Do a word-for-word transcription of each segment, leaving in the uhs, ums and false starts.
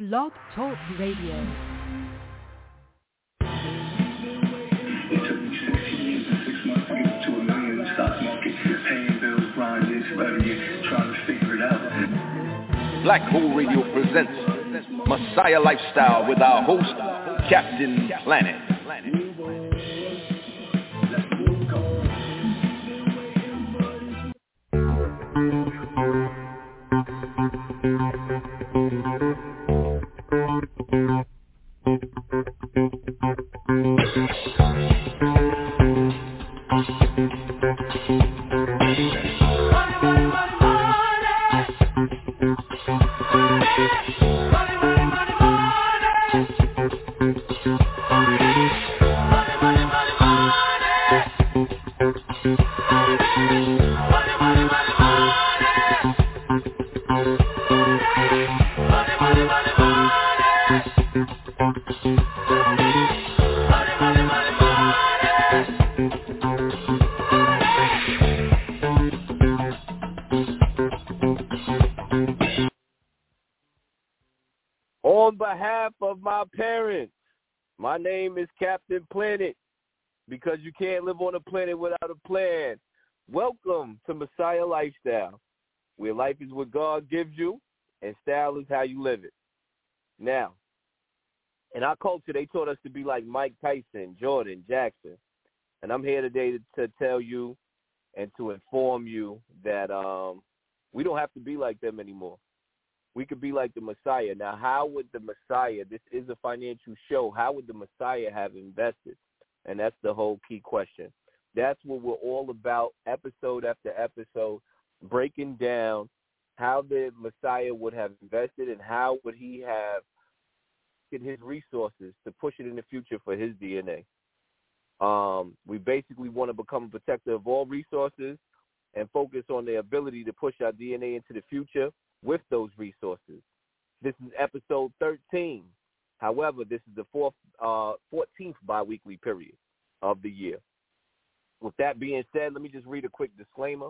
Blog Talk Radio. Black Hole Radio presents Messiah Lifestyle with our host, Captain Planet. On behalf of my parents, my name is Captain Planet, because you can't live on a planet without a plan. Welcome to Messiah Lifestyle, where life is what God gives you and style is how you live it. Now, in our culture, they taught us to be like Mike Tyson, Jordan, Jackson. And I'm here today to, to tell you and to inform you that um, we don't have to be like them anymore. We could be like the Messiah. Now, how would the Messiah, this is a financial show, how would the Messiah have invested? And that's the whole key question. That's what we're all about, episode after episode, breaking down how the Messiah would have invested and how would he have his resources to push it in the future for his D N A. Um, we basically want to become a protector of all resources and focus on the ability to push our D N A into the future with those resources. This is episode thirteen. However, this is the fourth, uh, fourteenth biweekly period of the year. With that being said, let me just read a quick disclaimer.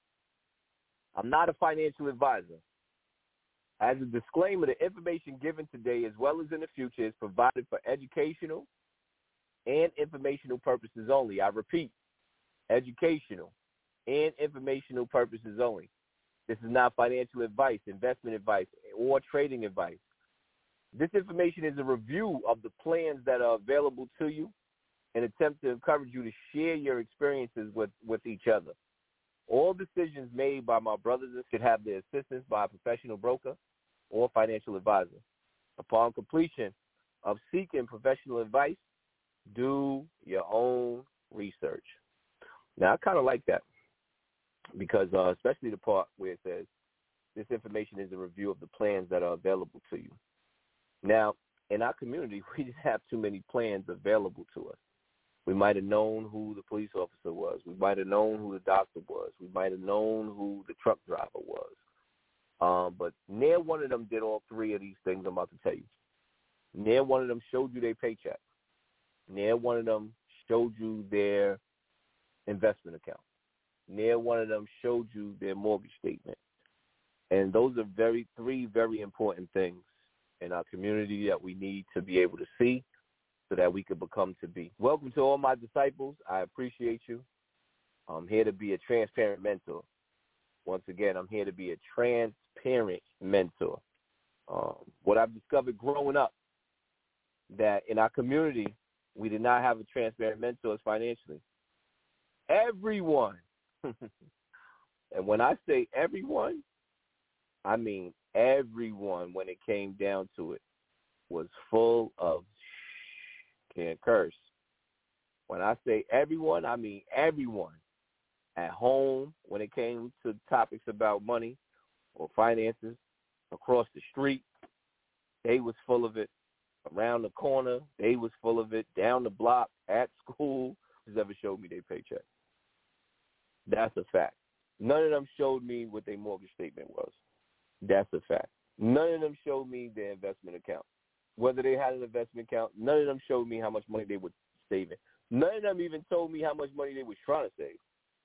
I'm not a financial advisor. As a disclaimer, the information given today as well as in the future is provided for educational and informational purposes only. I repeat, educational and informational purposes only. This is not financial advice, investment advice, or trading advice. This information is a review of the plans that are available to you, an attempt to encourage you to share your experiences with, with each other. All decisions made by my brothers should have the assistance by a professional broker or financial advisor. Upon completion of seeking professional advice, do your own research. Now, I kind of like that because uh, especially the part where it says this information is a review of the plans that are available to you. Now, in our community, we didn't have too many plans available to us. We might have known who the police officer was. We might have known who the doctor was. We might have known who the truck driver was. Um, but near one of them did all three of these things I'm about to tell you. Near one of them showed you their paycheck. Near one of them showed you their investment account. Near one of them showed you their mortgage statement. And those are very three very important things in our community that we need to be able to see so that we can become to be. Welcome to all my disciples. I appreciate you. I'm here to be a transparent mentor. Once again, I'm here to be a transparent mentor. Um, what I've discovered growing up, that in our community, we did not have a transparent mentors financially. Everyone, and when I say everyone, I mean everyone when it came down to it, was full of can't curse. When I say everyone, I mean everyone. At home, when it came to topics about money or finances, across the street, they was full of it. Around the corner, they was full of it. Down the block, at school, who's ever showed me their paycheck. That's a fact. None of them showed me what their mortgage statement was. That's a fact. None of them showed me their investment account. Whether they had an investment account, none of them showed me how much money they were saving. None of them even told me how much money they were trying to save.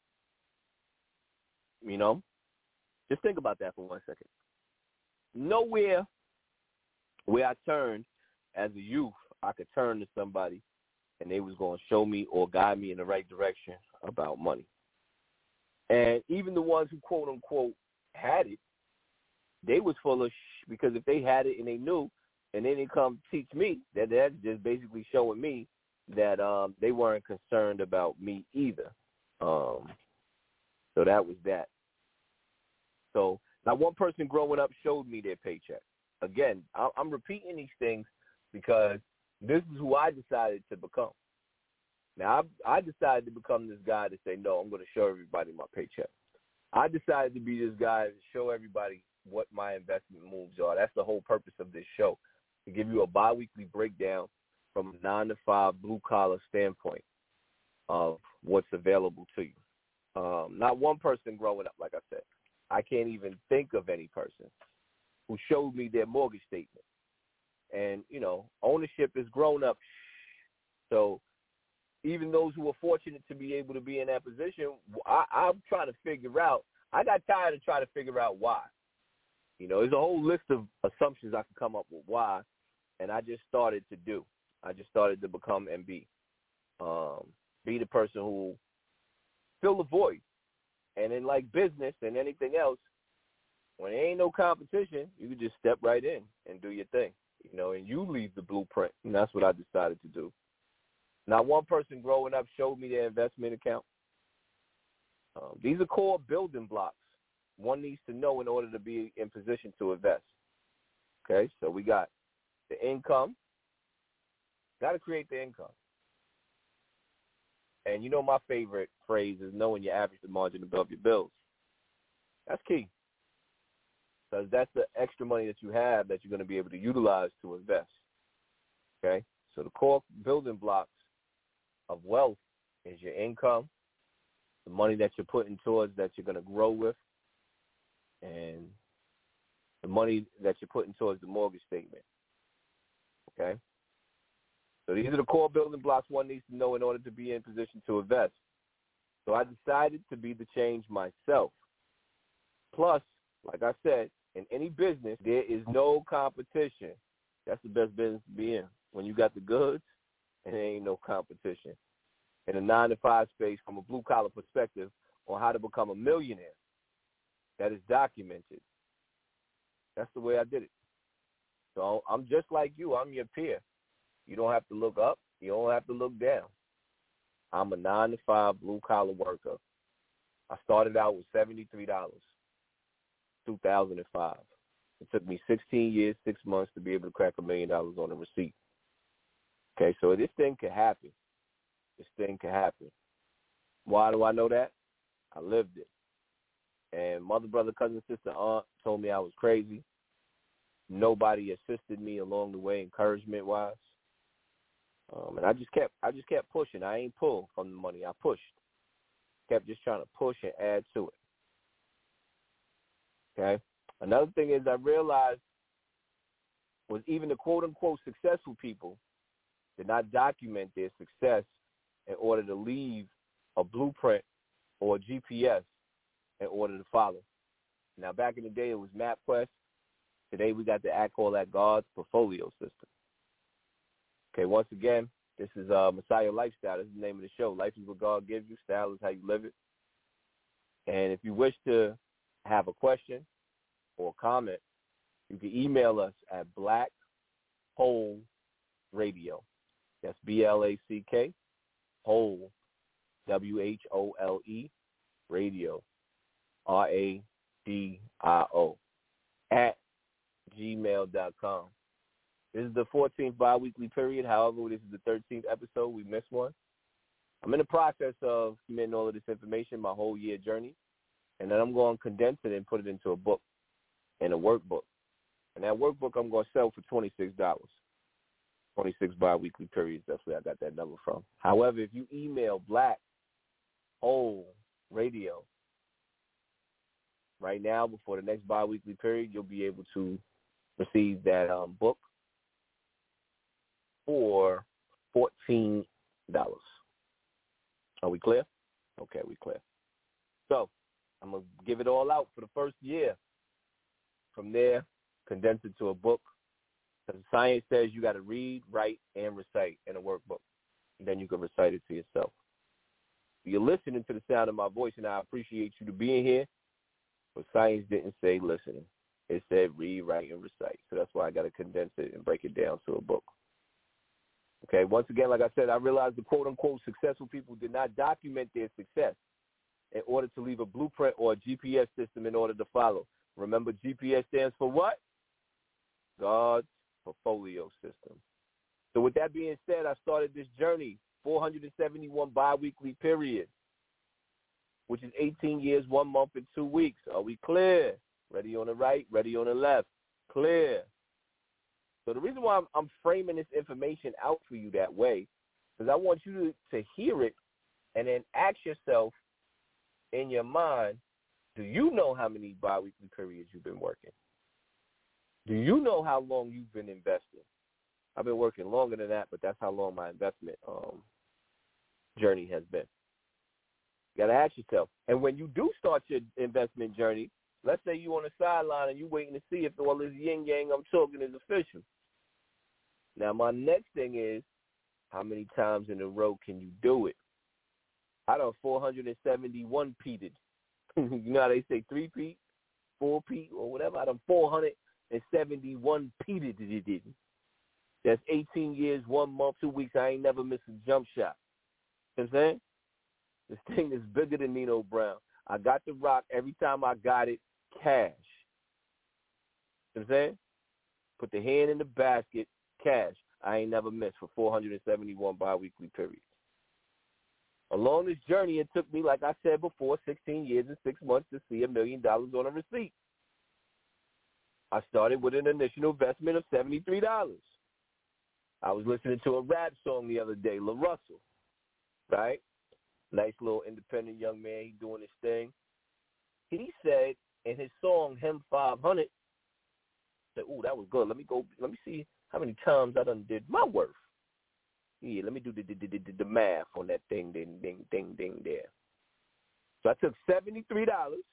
You know? Just think about that for one second. Nowhere The way I turned as a youth, I could turn to somebody and they was going to show me or guide me in the right direction about money. And even the ones who, quote, unquote, had it, they was full of sh- because if they had it and they knew and then they come teach me, that that's just basically showing me that um, they weren't concerned about me either. Um, so that was that. So now one person growing up showed me their paycheck. Again, I'm repeating these things because this is who I decided to become. Now, I, I decided to become this guy to say, no, I'm going to show everybody my paycheck. I decided to be this guy to show everybody what my investment moves are. That's the whole purpose of this show, to give you a biweekly breakdown from a nine to five blue-collar standpoint of what's available to you. Um, not one person growing up, like I said. I can't even think of any person who showed me their mortgage statement. And, you know, ownership is grown up. So even those who are fortunate to be able to be in that position, I, I'm trying to figure out. I got tired of trying to figure out why. You know, there's a whole list of assumptions I can come up with why, and I just started to do. I just started to become and be. Um, be the person who fill the void. And in like business and anything else, when there ain't no competition, you can just step right in and do your thing, you know, and you leave the blueprint. And that's what I decided to do. Now, one person growing up showed me their investment account. Um, these are core building blocks one needs to know in order to be in position to invest. Okay, so we got the income. Got to create the income. And you know my favorite phrase is knowing your average margin above your bills. That's key. Because that's the extra money that you have that you're going to be able to utilize to invest. Okay? So the core building blocks of wealth is your income, the money that you're putting towards that you're going to grow with, and the money that you're putting towards the mortgage statement. Okay? So these are the core building blocks one needs to know in order to be in position to invest. So I decided to be the change myself. Plus, like I said, in any business, there is no competition. That's the best business to be in. When you got the goods, and there ain't no competition. In a nine to five space, from a blue collar perspective, on how to become a millionaire, that is documented. That's the way I did it. So I'm just like you. I'm your peer. You don't have to look up. You don't have to look down. I'm a nine to five blue collar worker. I started out with seventy-three dollars. two thousand five. It took me sixteen years, six months to be able to crack a million dollars on a receipt. Okay, so this thing can happen. This thing can happen. Why do I know that? I lived it. And mother, brother, cousin, sister, aunt told me I was crazy. Nobody assisted me along the way, encouragement-wise. Um, and I just kept, I just kept pushing. I ain't pulled from the money. I pushed. Kept just trying to push and add to it. Okay. Another thing is I realized was even the quote-unquote successful people did not document their success in order to leave a blueprint or a G P S in order to follow. Now, back in the day, it was MapQuest. Today, we got the I call that God's portfolio system. Okay, once again, this is uh, Messiah Lifestyle. This is the name of the show. Life is what God gives you. Style is how you live it. And if you wish to have a question or a comment, you can email us at Black Hole Radio. That's B L A C K, Hole, W H O L E, Radio, R A D I O, at gmail dot com. This is the fourteenth bi-weekly period. However, this is the thirteenth episode. We missed one. I'm in the process of submitting all of this information, my whole year journey, and then I'm going to condense it and put it into a book and a workbook. And that workbook I'm going to sell for twenty-six dollars. twenty-six bi-weekly periods. That's where I got that number from. However, if you email Black Hole Radio right now before the next bi-weekly period, you'll be able to receive that um, book for fourteen dollars. Are we clear? Okay, we clear. So I'm going to give it all out for the first year. From there, condense it to a book Because science says you got to read, write, and recite in a workbook. And then you can recite it to yourself. You're listening to the sound of my voice, and I appreciate you to being here. But science didn't say listening. It said read, write, and recite. So that's why I got to condense it and break it down to a book. Okay, once again, like I said, I realized the quote-unquote successful people did not document their success in order to leave a blueprint or a G P S system in order to follow. Remember, G P S stands for what? God's portfolio system. So with that being said, I started this journey, four hundred seventy-one biweekly period, which is eighteen years, one month, and two weeks. Are we clear? Ready on the right, ready on the left. Clear. So the reason why I'm, I'm framing this information out for you that way is I want you to, to hear it and then ask yourself in your mind, do you know how many biweekly periods you've been working? Do you know how long you've been investing? I've been working longer than that, but that's how long my investment um, journey has been. You got to ask yourself. And when you do start your investment journey, let's say you're on the sideline and you're waiting to see if all this yin-yang I'm talking is official. Now, my next thing is, how many times in a row can you do it? I done four hundred seventy-one peated. You know how they say three-peat, four-peat, or whatever? I done four hundred seventy-one peated. That's eighteen years, one month, two weeks. I ain't never missed a jump shot. You know what I'm saying? This thing is bigger than Nino Brown. I got the rock every time I got it cash. You know what I'm saying? Put the hand in the basket, cash. I ain't never missed for four hundred seventy-one biweekly periods. Along this journey, it took me, like I said before, sixteen years and six months to see a million dollars on a receipt. I started with an initial investment of seventy-three dollars. I was listening to a rap song the other day, La Russell, right? Nice little independent young man, he doing his thing. He said in his song, Him five hundred, said, ooh, that was good. Let me go, let me see how many times I done did my worth. Yeah, let me do the, the, the, the, the math on that thing, ding, ding, ding, ding there. So I took seventy-three dollars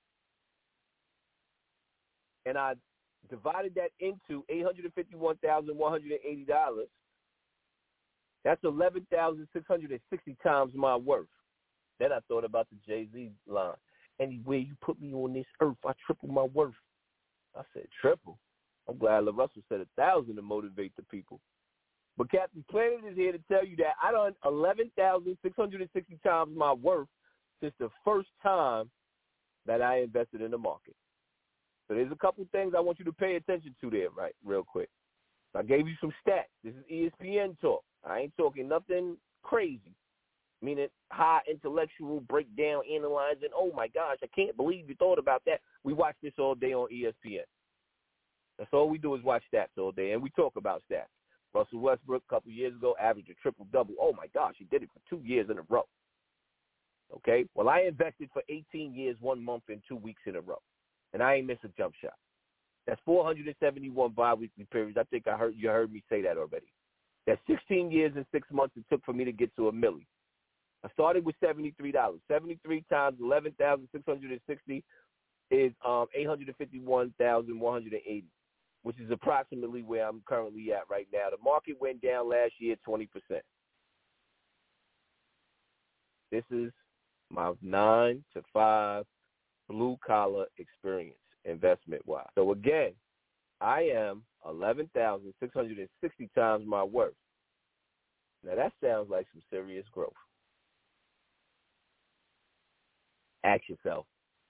and I divided that into eight hundred fifty-one thousand one hundred eighty dollars. That's eleven thousand six hundred sixty times my worth. Then I thought about the Jay-Z line. Anywhere you put me on this earth, I triple my worth. I said, triple? I'm glad LaRussell said a thousand to motivate the people. But Captain Planet is here to tell you that I done eleven thousand six hundred sixty times my worth since the first time that I invested in the market. So there's a couple things I want you to pay attention to there, right, real quick. I gave you some stats. This is E S P N talk. I ain't talking nothing crazy, meaning high intellectual breakdown, analyzing, oh, my gosh, I can't believe you thought about that. We watch this all day on E S P N. That's all we do is watch stats all day, and we talk about stats. Russell Westbrook a couple years ago averaged a triple-double. Oh, my gosh, he did it for two years in a row. Okay? Well, I invested for eighteen years, one month, and two weeks in a row, and I ain't missed a jump shot. That's four hundred seventy-one biweekly periods. I think I heard you heard me say that already. That's sixteen years and six months it took for me to get to a milli. I started with seventy-three dollars. seventy-three times eleven thousand six hundred sixty is um, eight hundred fifty-one thousand one hundred eighty, which is approximately where I'm currently at right now. The market went down last year twenty percent. This is my nine to five blue-collar experience investment-wise. So, again, I am eleven thousand six hundred sixty times my worth. Now, that sounds like some serious growth. Ask yourself,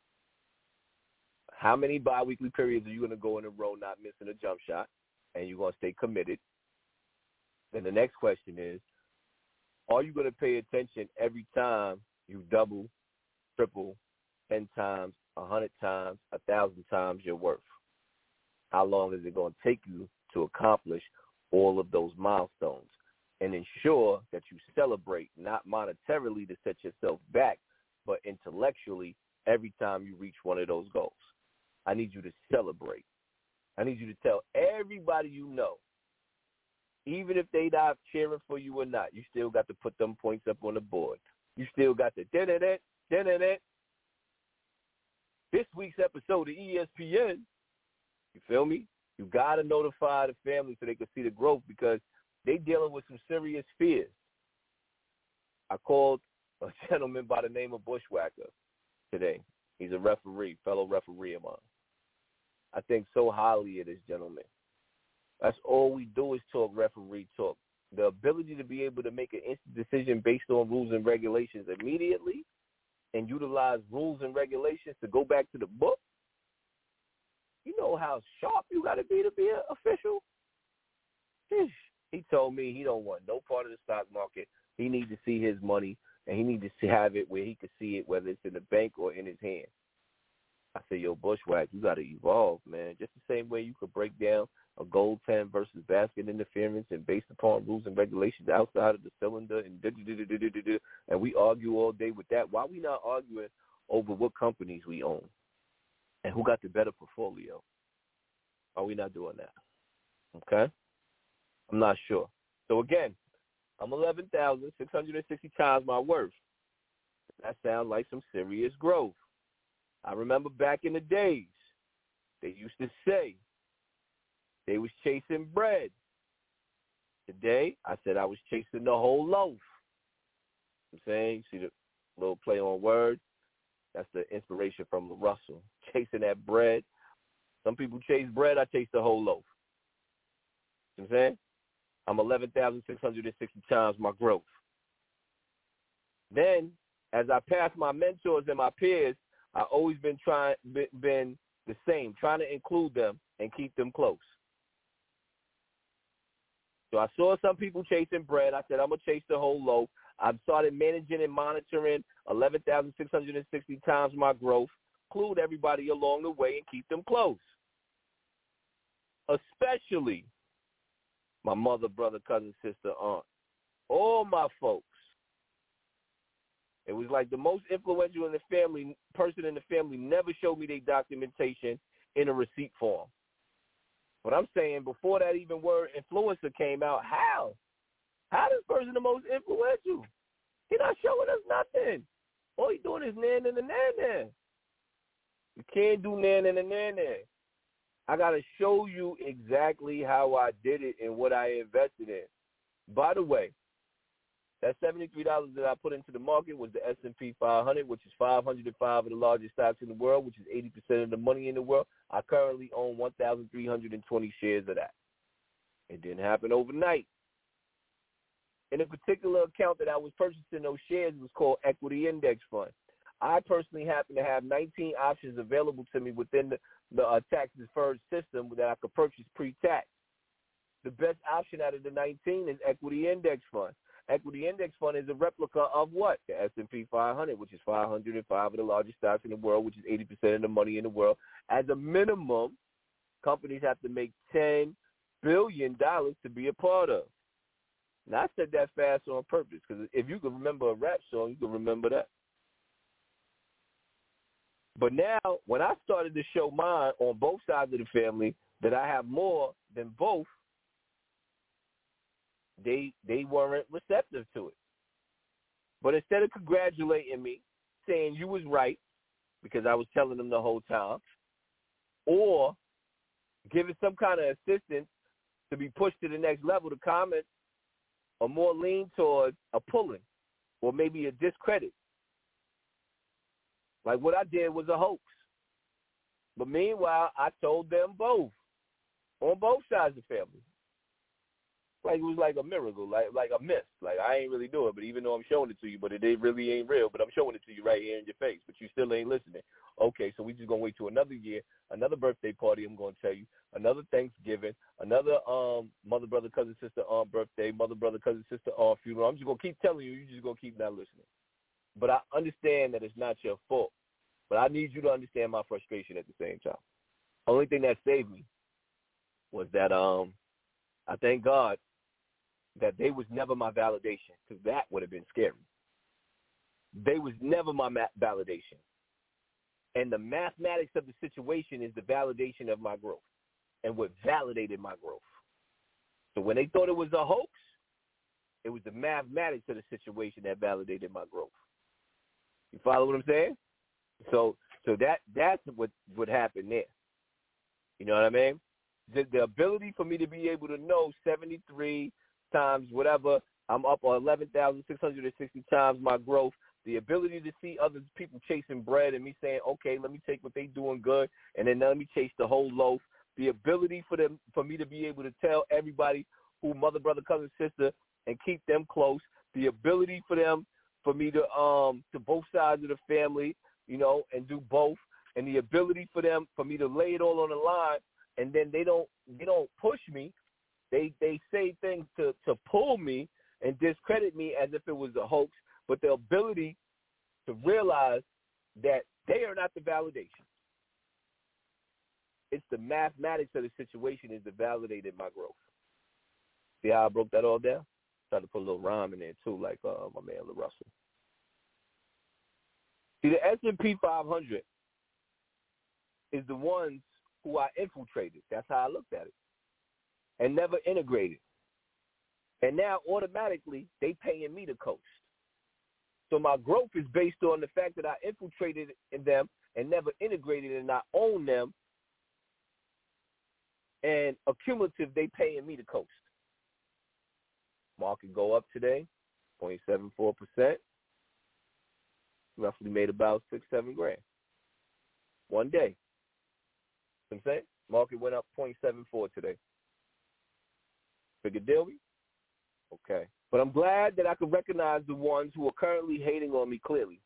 how many biweekly periods are you going to go in a row not missing a jump shot, and you're going to stay committed? Then the next question is, are you going to pay attention every time you double, triple, ten times, a hundred times, a thousand times your worth? How long is it going to take you to accomplish all of those milestones? And ensure that you celebrate, not monetarily to set yourself back, but intellectually every time you reach one of those goals. I need you to celebrate. I need you to tell everybody you know, even if they not cheering for you or not, you still got to put them points up on the board. You still got to da-da-da, da-da-da. This week's episode of E S P N, you feel me? You got to notify the family so they can see the growth because they dealing with some serious fears. I called a gentleman by the name of Bushwhacker today. He's a referee, fellow referee of mine. I think so highly of this gentleman. That's all we do is talk referee talk. The ability to be able to make an instant decision based on rules and regulations immediately and utilize rules and regulations to go back to the book. You know how sharp you got to be to be an official? He told me he don't want no part of the stock market. He needs to see his money, and he needs to have it where he can see it, whether it's in the bank or in his hand. I said, yo, Bushwhack, you got to evolve, man. Just the same way you could break down a goaltend versus basket interference and based upon rules and regulations outside of the cylinder and da-da-da-da-da-da-da, and we argue all day with that. Why are we not arguing over what companies we own and who got the better portfolio? Are we not doing that? Okay? I'm not sure. So, again, I'm eleven thousand six hundred sixty times my worth. That sounds like some serious growth. I remember back in the days, they used to say they was chasing bread. Today, I said I was chasing the whole loaf. I'm saying, see the little play on words? That's the inspiration from Russell. Chasing that bread. Some people chase bread, I chase the whole loaf. You know what I'm saying? I'm eleven thousand six hundred sixty times my growth. Then, as I pass my mentors and my peers, I've always been trying, been the same, trying to include them and keep them close. So I saw some people chasing bread. I said, I'm going to chase the whole loaf. I've started managing and monitoring eleven thousand six hundred sixty times my growth, include everybody along the way and keep them close. Especially my mother, brother, cousin, sister, aunt, all my folks. It was like the most influential in the family person in the family never showed me their documentation in a receipt form. But I'm saying before that even word influencer came out, how? How this person the most influential? He not showing us nothing. All he doing is nan and nan nan. You can't do nan and nan nan. I got to show you exactly how I did it and what I invested in. By the way, that seventy-three dollars that I put into the market was the S and P five hundred, which is five hundred five of the largest stocks in the world, which is eighty percent of the money in the world. I currently own one thousand three hundred twenty shares of that. It didn't happen overnight. In a particular account that I was purchasing those shares, it was called Equity Index Fund. I personally happen to have nineteen options available to me within the, the uh, tax-deferred system that I could purchase pre-tax. The best option out of the nineteen is Equity Index Fund. Equity Index Fund is a replica of what? The S and P five hundred, which is five hundred five of the largest stocks in the world, which is eighty percent of the money in the world. As a minimum, companies have to make ten billion dollars to be a part of. Now, I said that fast on purpose because if you can remember a rap song, you can remember that. But now, when I started to show mine on both sides of the family that I have more than both, they they weren't receptive to it. But instead of congratulating me, saying you was right, because I was telling them the whole time, or giving some kind of assistance to be pushed to the next level, the comments are more lean towards a pulling or maybe a discredit. Like what I did was a hoax. But meanwhile, I told them both, on both sides of the family. Like it was like a miracle, like like a myth. Like I ain't really do it, but even though I'm showing it to you, but it really ain't real, but I'm showing it to you right here in your face, but you still ain't listening. Okay, so we just going to wait till another year, another birthday party, I'm going to tell you, another Thanksgiving, another um mother, brother, cousin, sister, aunt birthday, mother, brother, cousin, sister, aunt funeral. I'm just going to keep telling you, you're just going to keep not listening. But I understand that it's not your fault. But I need you to understand my frustration at the same time. Only thing that saved me was that um, I thank God that they was never my validation, because that would have been scary. They was never my ma- validation. And the mathematics of the situation is the validation of my growth and what validated my growth. So when they thought it was a hoax, it was the mathematics of the situation that validated my growth. You follow what I'm saying? So so that that's what what happened there. You know what I mean? the, the ability for me to be able to know seventy-three times whatever, I'm up on eleven thousand six hundred sixty times my growth, the ability to see other people chasing bread and me saying, okay, let me take what they doing good, and then let me chase the whole loaf, the ability for them for me to be able to tell everybody who mother, brother, cousin, sister, and keep them close, the ability for them, for me to um to both sides of the family, you know, and do both, and the ability for them, for me to lay it all on the line, and then they don't they don't push me. They they say things to, to pull me and discredit me as if it was a hoax, but the ability to realize that they are not the validation. It's the mathematics of the situation is the validated my growth. See how I broke that all down? Tried to put a little rhyme in there too, like uh, my man LaRussell. See, the S and P five hundred is the ones who I infiltrated. That's how I looked at it. And never integrated. And now automatically they paying me to coast. So my growth is based on the fact that I infiltrated in them and never integrated and I own them. And accumulative, they paying me to coast. Market go up today, zero point seven four percent. Roughly made about six, seven grand. One day. You know what I'm saying? Market went up zero point seven four today. Figure deal me? Okay. But I'm glad that I can recognize the ones who are currently hating on me clearly.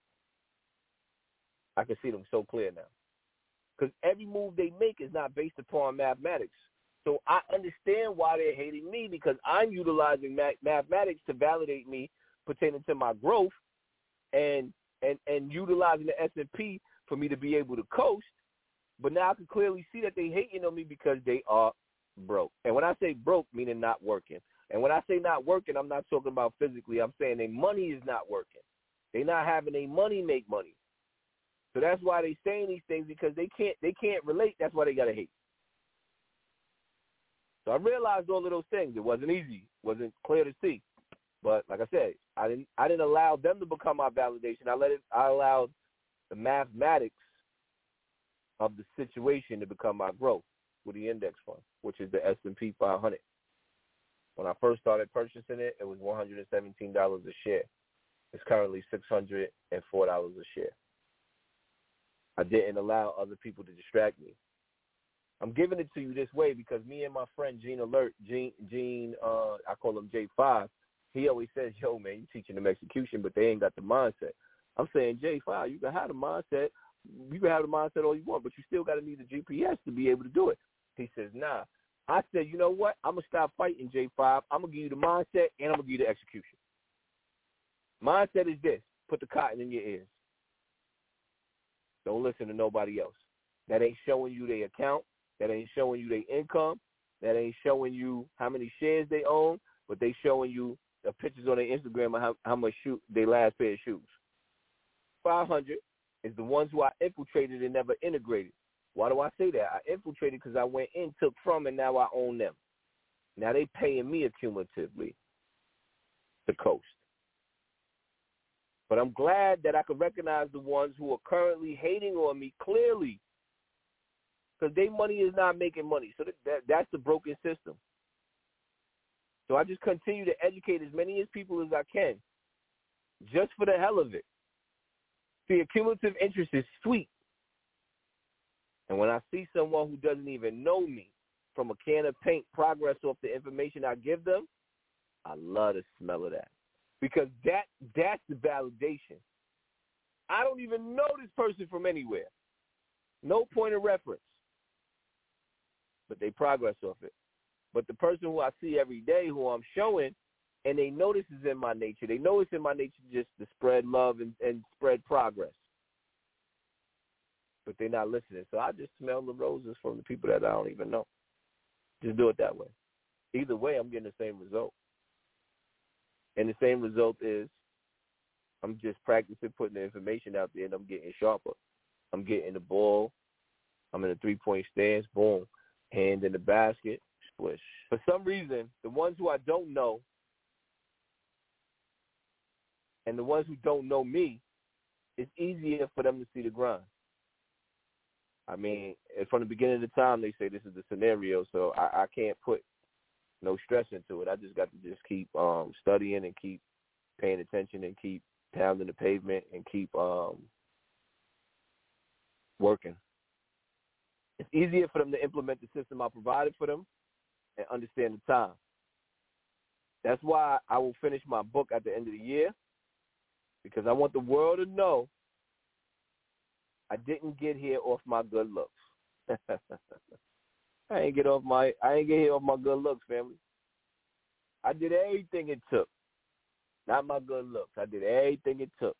I can see them so clear now. Because every move they make is not based upon mathematics. So I understand why they're hating me because I'm utilizing math- mathematics to validate me pertaining to my growth and, and, and utilizing the S and P for me to be able to coast. But now I can clearly see that they hating on me because they are broke. And when I say broke, meaning not working. And when I say not working, I'm not talking about physically. I'm saying their money is not working. They're not having their money make money. So that's why they saying these things because they can't they can't relate. That's why they got to hate. So I realized all of those things. It wasn't easy. It wasn't clear to see. But like I said, I didn't I didn't allow them to become my validation. I let it I allowed the mathematics of the situation to become my growth with the index fund, which is the S and P five hundred. When I first started purchasing it, it was one hundred seventeen dollars a share. It's currently six hundred four dollars a share. I didn't allow other people to distract me. I'm giving it to you this way because me and my friend Gene Alert, Gene, Gene uh, I call him J five, he always says, yo, man, you teaching them execution, but they ain't got the mindset. I'm saying, J five, you can have the mindset. You can have the mindset all you want, but you still got to need the G P S to be able to do it. He says, nah. I said, you know what? I'm going to stop fighting, J five. I'm going to give you the mindset, and I'm going to give you the execution. Mindset is this. Put the cotton in your ears. Don't listen to nobody else. That ain't showing you their account. That ain't showing you their income. That ain't showing you how many shares they own, but they showing you the pictures on their Instagram of how, how much shoe, their last pair of shoes. five hundred is the ones who I infiltrated and never integrated. Why do I say that? I infiltrated because I went in, took from, and now I own them. Now they paying me accumulatively to coast. But I'm glad that I could recognize the ones who are currently hating on me clearly because their money is not making money. So that, that that's the broken system. So I just continue to educate as many as people as I can just for the hell of it. See, accumulative interest is sweet. And when I see someone who doesn't even know me from a can of paint progress off the information I give them, I love the smell of that. Because that that's the validation. I don't even know this person from anywhere. No point of reference. But they progress off it. But the person who I see every day, who I'm showing, and they know this is in my nature. They know it's in my nature just to spread love and, and spread progress. But they're not listening. So I just smell the roses from the people that I don't even know. Just do it that way. Either way, I'm getting the same result. And the same result is I'm just practicing putting the information out there, and I'm getting sharper. I'm getting the ball. I'm in a three-point stance. Boom. Hand in the basket. Splish. For some reason, the ones who I don't know and the ones who don't know me, it's easier for them to see the grind. I mean, from the beginning of the time, they say this is the scenario, so I, I can't put no stress into it. I just got to just keep um, studying and keep paying attention and keep pounding the pavement and keep um, working. It's easier for them to implement the system I provided for them and understand the time. That's why I will finish my book at the end of the year, because I want the world to know I didn't get here off my good looks. I ain't get off my I ain't get here off my good looks, family. I did everything it took. Not my good looks. I did everything it took.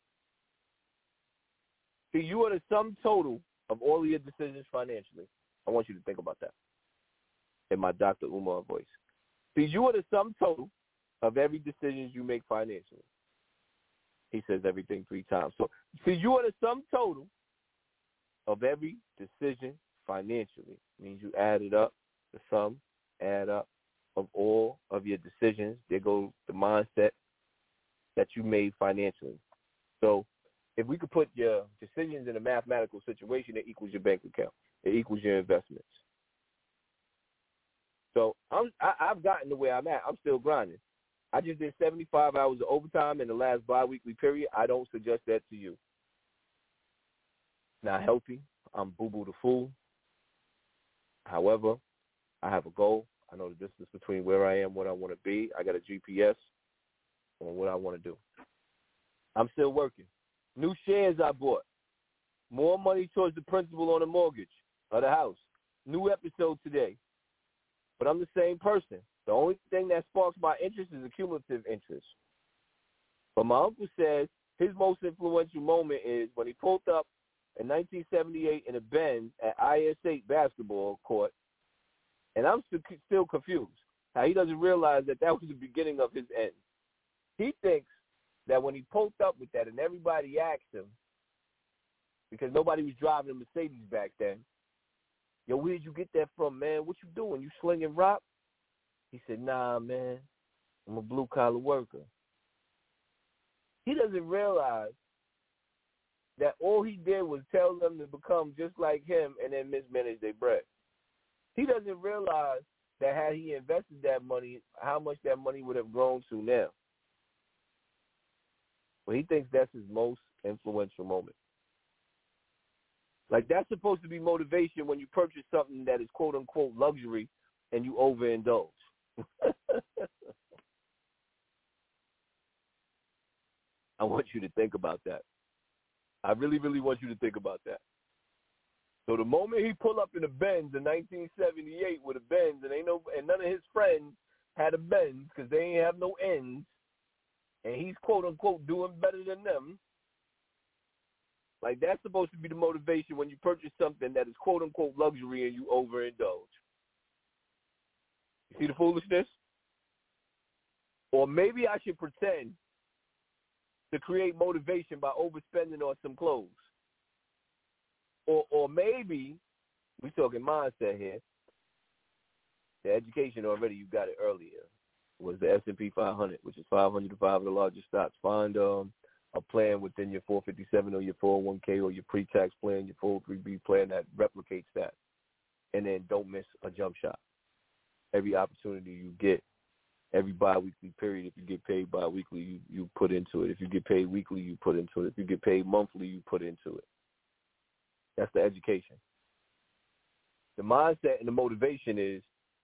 See, you are the sum total of all of your decisions financially. I want you to think about that in my Doctor Umar voice. See, you are the sum total of every decision you make financially. He says everything three times. So, see, you are the sum total of every decision financially. It means you add it up, the sum, add up of all of your decisions. There goes the mindset that you made financially. So if we could put your decisions in a mathematical situation, it equals your bank account. It equals your investments. So I'm, I, I've gotten to where I'm at. I'm still grinding. I just did seventy-five hours of overtime in the last bi-weekly period. I don't suggest that to you. Not healthy. I'm boo-boo the fool. However, I have a goal. I know the distance between where I am, what I want to be. I got a G P S on what I want to do. I'm still working. New shares I bought. More money towards the principal on the mortgage of the house. New episode today. But I'm the same person. The only thing that sparks my interest is accumulative interest. But my uncle says his most influential moment is when he pulled up in nineteen seventy-eight in a Benz at I S eight basketball court. And I'm still, still confused how he doesn't realize that that was the beginning of his end. He thinks that when he pulled up with that and everybody asked him, because nobody was driving a Mercedes back then, yo, where did you get that from, man? What you doing? You slinging rock? He said, nah, man, I'm a blue-collar worker. He doesn't realize that all he did was tell them to become just like him and then mismanage their bread. He doesn't realize that had he invested that money, how much that money would have grown to now. But he thinks that's his most influential moment. Like, that's supposed to be motivation when you purchase something that is quote-unquote luxury and you overindulge. I want you to think about that. I really, really want you to think about that. So the moment he pull up in a Benz in nineteen seventy-eight with a Benz, and ain't no, and none of his friends had a Benz because they ain't have no ends, and he's quote unquote doing better than them. Like, that's supposed to be the motivation when you purchase something that is quote unquote luxury and you overindulge. You see the foolishness? Or maybe I should pretend to create motivation by overspending on some clothes. Or or maybe, we're talking mindset here, the education already, you got it earlier, was the S and P five hundred, which is five hundred to five of the largest stocks. Find um, a plan within your four fifty-seven or your four oh one k or your pre-tax plan, your four oh three b plan that replicates that. And then don't miss a jump shot. Every opportunity you get, every bi-weekly period, if you get paid bi-weekly, you, you put into it. If you get paid weekly, you put into it. If you get paid monthly, you put into it. That's the education. The mindset and the motivation is,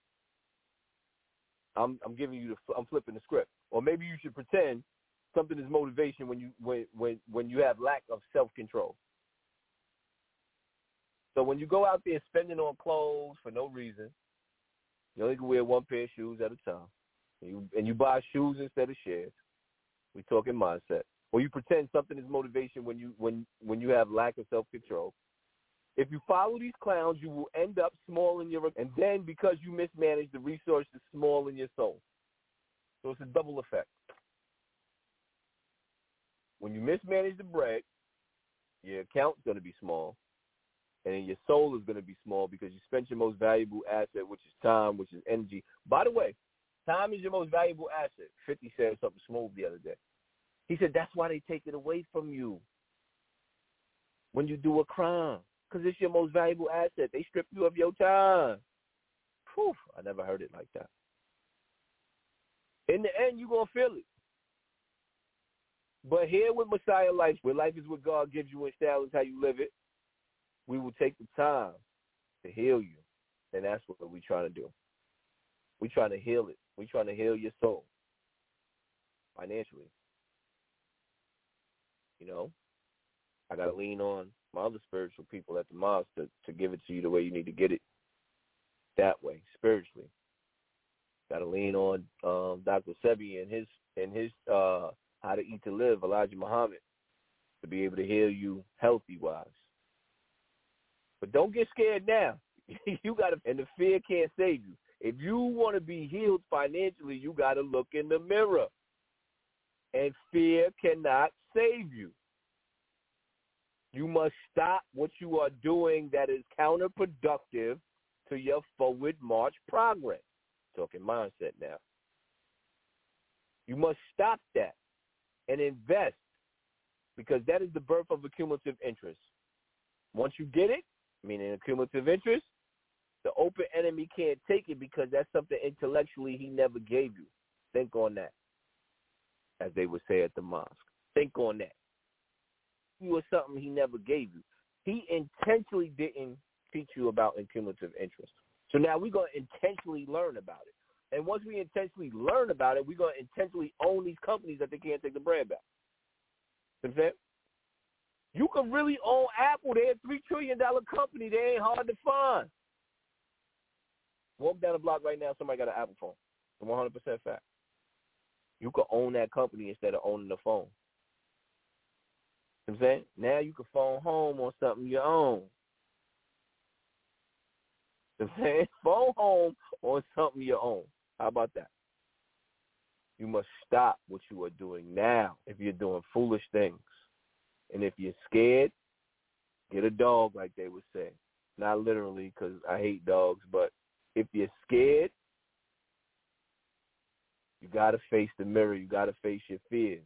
I'm I'm giving you the I'm flipping the script. Or maybe you should pretend something is motivation when you when when when you have lack of self-control. So when you go out there spending on clothes for no reason, you only can wear one pair of shoes at a time. And you, and you buy shoes instead of shares. We're talking mindset. Or you pretend something is motivation when you when when you have lack of self-control. If you follow these clowns, you will end up small in your, and then because you mismanage the resources, small in your soul. So it's a double effect. When you mismanage the bread, your account's going to be small, and then your soul is going to be small because you spent your most valuable asset, which is time, which is energy. By the way, time is your most valuable asset. fifty said something smooth the other day. He said that's why they take it away from you when you do a crime. because it's your most valuable asset. They strip you of your time. Whew, I never heard it like that. In the end, you're going to feel it. But here with Messiah Life, where life is what God gives you and style is how you live it, we will take the time to heal you. And that's what we're trying to do. We're trying to heal it. We're trying to heal your soul financially. You know, I got to lean on my other spiritual people at the mosque to, to give it to you the way you need to get it, that way, spiritually. Got to lean on um, Doctor Sebi and his and his uh, How to Eat to Live, Elijah Muhammad, to be able to heal you healthy-wise. But don't get scared now. You got to, and the fear can't save you. If you want to be healed financially, you got to look in the mirror. And fear cannot save you. You must stop what you are doing that is counterproductive to your forward march progress. Talking mindset now. You must stop that and invest, because that is the birth of a cumulative interest. Once you get it, meaning a cumulative interest, the open enemy can't take it because that's something intellectually he never gave you. Think on that, as they would say at the mosque. Think on that. You was something he never gave you. He intentionally didn't teach you about cumulative interest. So now we're going to intentionally learn about it. And once we intentionally learn about it, we're going to intentionally own these companies that they can't take the brand back. You know what I'm saying? You can really own Apple. They're a three trillion dollars company. They ain't hard to find. Walk down the block right now, somebody got an Apple phone. It's one hundred percent fact. You can own that company instead of owning the phone. You know what I'm saying? Now you can phone home on something you own. You know what I'm saying? Phone home on something you own. How about that? You must stop what you are doing now if you're doing foolish things. And if you're scared, get a dog, like they would say. Not literally, because I hate dogs, but if you're scared, you got to face the mirror. You got to face your fears.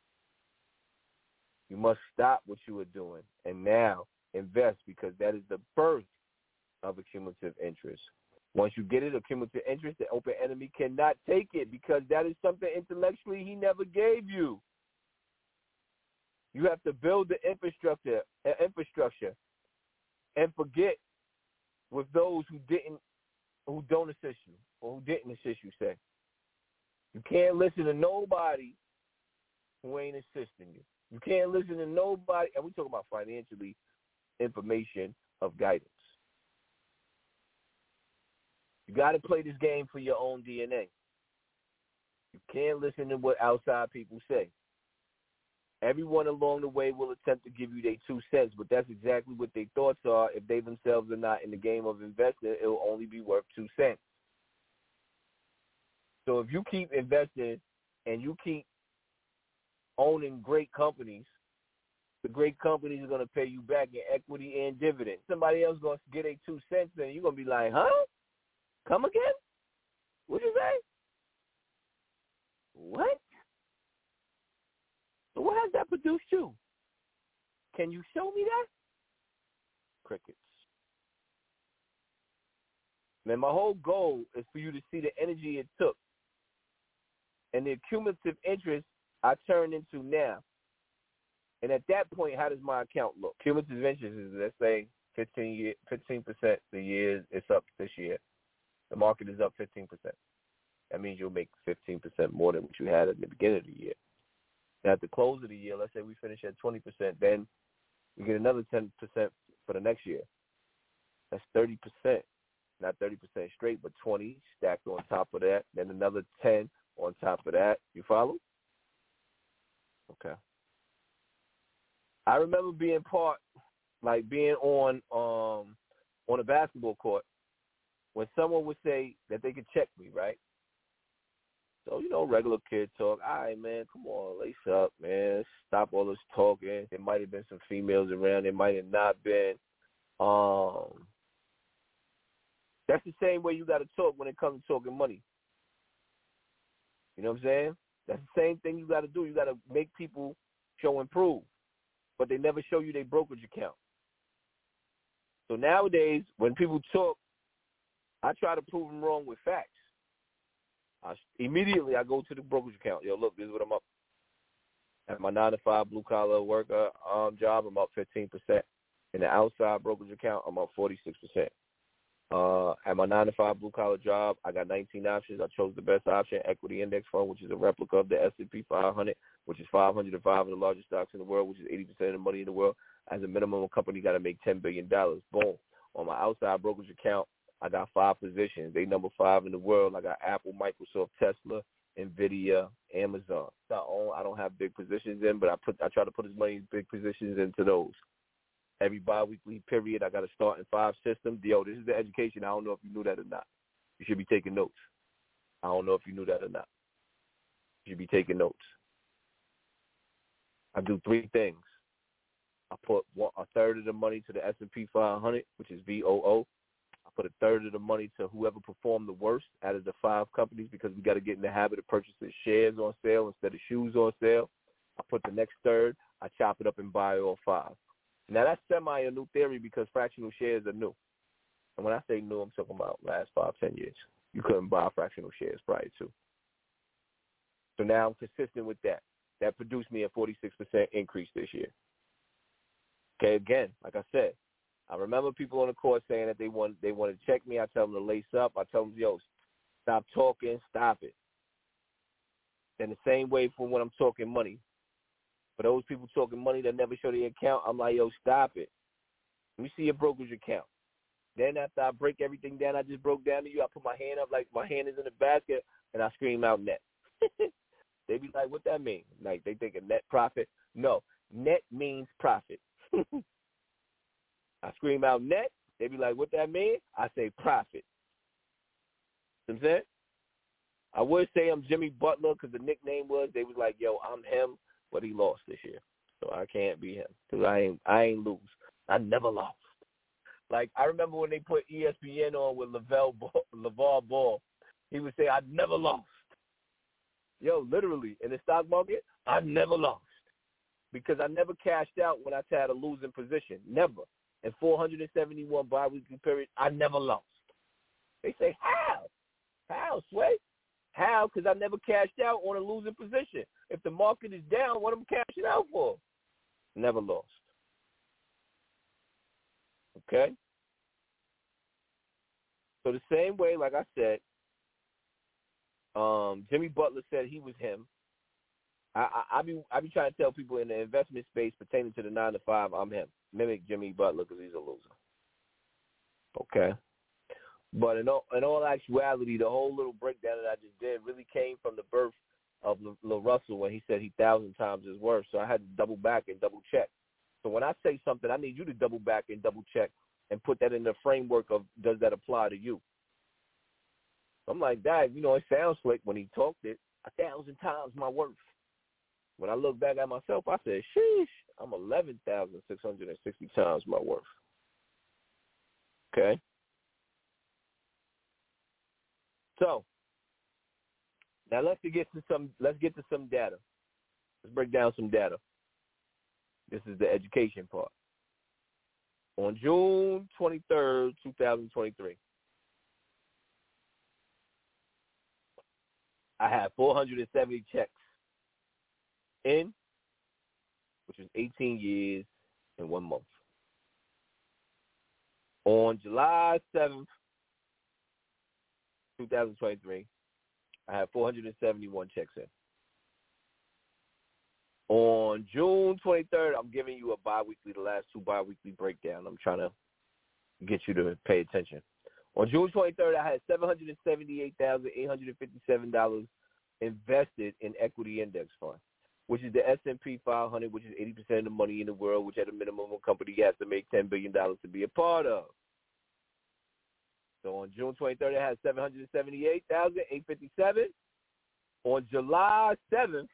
You must stop what you are doing and now invest, because that is the birth of a cumulative interest. Once you get it, a cumulative interest, the open enemy cannot take it, because that is something intellectually he never gave you. You have to build the infrastructure, uh, infrastructure, and forget with those who didn't, who don't assist you or who didn't assist you. Say, you can't listen to nobody who ain't assisting you. You can't listen to nobody, and we talk about financially, information of guidance. You got to play this game for your own D N A. You can't listen to what outside people say. Everyone along the way will attempt to give you their two cents, but that's exactly what their thoughts are. If they themselves are not in the game of investing, it will only be worth two cents. So if you keep investing and you keep owning great companies, the great companies are going to pay you back in equity and dividends. Somebody else going to get a two cents, and you're going to be like, huh? Come again? What you say? What? So what has that produced you? Can you show me that? Crickets. Man, my whole goal is for you to see the energy it took and the cumulative interest I turned into now. And at that point, how does my account look? Cumulative interest is, let's say, fifteen year, fifteen percent the year it's up this year. The market is up fifteen percent. That means you'll make fifteen percent more than what you had at the beginning of the year. Now, at the close of the year, let's say we finish at twenty percent, then we get another ten percent for the next year. That's thirty percent. Not thirty percent straight, but twenty stacked on top of that, then another ten on top of that. You follow? Okay. I remember being part, like being on um on a basketball court, when someone would say that they could check me, right? So, you know, regular kid talk. All right, man, come on, lace up, man. Stop all this talking. There might have been some females around. There might have not been. Um, that's the same way you got to talk when it comes to talking money. You know what I'm saying? That's the same thing you got to do. You got to make people show and prove, but they never show you their brokerage account. So nowadays, when people talk, I try to prove them wrong with facts. I, immediately, I go to the brokerage account. Yo, look, this is what I'm up. At my nine to five blue collar worker um, job, I'm up fifteen percent. In the outside brokerage account, I'm up forty-six percent. Uh, at my nine to five blue collar job, I got nineteen options. I chose the best option, equity index fund, which is a replica of the S and P five hundred, which is five hundred five of the largest stocks in the world, which is eighty percent of the money in the world. As a minimum, a company got to make ten billion dollars. Boom. On my outside brokerage account, I got five positions. They number five in the world. I got Apple, Microsoft, Tesla, NVIDIA, Amazon. So I, own, I don't have big positions in, but I put I try to put as many big positions into those. Every bi-weekly period, I got a starting five system. Yo, this is the education. I don't know if you knew that or not. You should be taking notes. I don't know if you knew that or not. You should be taking notes. I do three things. I put one, a third of the money to the S and P five hundred, which is V O O. I put a third of the money to whoever performed the worst out of the five companies because we got to get in the habit of purchasing shares on sale instead of shoes on sale. I put the next third. I chop it up and buy all five. Now, that's semi a new theory because fractional shares are new. And when I say new, I'm talking about last five, ten years. You couldn't buy fractional shares prior to. So now I'm consistent with that. That produced me a forty-six percent increase this year. Okay, again, like I said, I remember people on the court saying that they want they want to check me. I tell them to lace up. I tell them, yo, stop talking, stop it. And the same way for when I'm talking money. For those people talking money that never show their account, I'm like, yo, stop it. Let me see your brokerage account. Then after I break everything down I just broke down to you, I put my hand up like my hand is in the basket, and I scream out net. They be like, what that mean? Like, they think a net profit? No, net means profit. I scream out net. They be like, what that mean? I say profit. You know what I'm saying? I would say I'm Jimmy Butler because the nickname was, they was like, yo, I'm him, but he lost this year. So I can't be him because I ain't, I ain't lose. I never lost. Like, I remember when they put E S P N on with LaVar Ball, LaVar Ball, he would say, I never lost. Yo, literally, in the stock market, I never lost because I never cashed out when I had a losing position. Never. In four hundred seventy-one biweekly period, I never lost. They say, how? How, Sway? How? Because I never cashed out on a losing position. If the market is down, what am I cashing out for? Never lost. Okay? So the same way, like I said, um, Jimmy Butler said he was him. I, I, I be I be trying to tell people in the investment space pertaining to the nine to five, I'm him. Mimic Jimmy Butler because he's a loser. Okay? But in all, in all actuality, the whole little breakdown that I just did really came from the birth of La Russell when he said he thousand times his worth. So I had to double back and double check. So when I say something, I need you to double back and double check and put that in the framework of does that apply to you? I'm like, Dad, you know, it sounds slick when he talked it. A thousand times my worth. When I look back at myself, I said, sheesh, I'm eleven thousand six hundred sixty times my worth. Okay? So, now let's get to some let's get to some data. Let's break down some data. This is the education part. On June twenty-third, twenty twenty-three, I had four hundred seventy checks in, which was eighteen years and one month. On July seventh, twenty twenty-three, I had four hundred seventy-one checks in. On June twenty-third, I'm giving you a biweekly, the last two biweekly breakdown. I'm trying to get you to pay attention. On June twenty-third, I had seven hundred seventy-eight thousand eight hundred fifty-seven dollars invested in equity index fund, which is the S and P five hundred, which is eighty percent of the money in the world, which at a minimum a company has to make ten billion dollars to be a part of. So on June twenty-third, I had seven hundred seventy-eight thousand eight hundred fifty-seven dollars. On July seventh,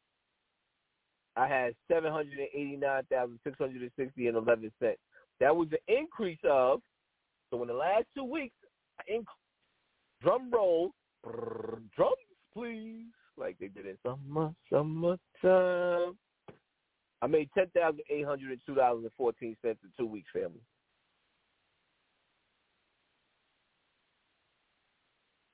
I had seven hundred eighty-nine thousand six hundred sixty dollars and eleven cents. That was an increase of, so in the last two weeks, I inc- drum roll, brrr, drums please, like they did in summer, summertime. I made ten thousand eight hundred two dollars and fourteen cents in two weeks, family.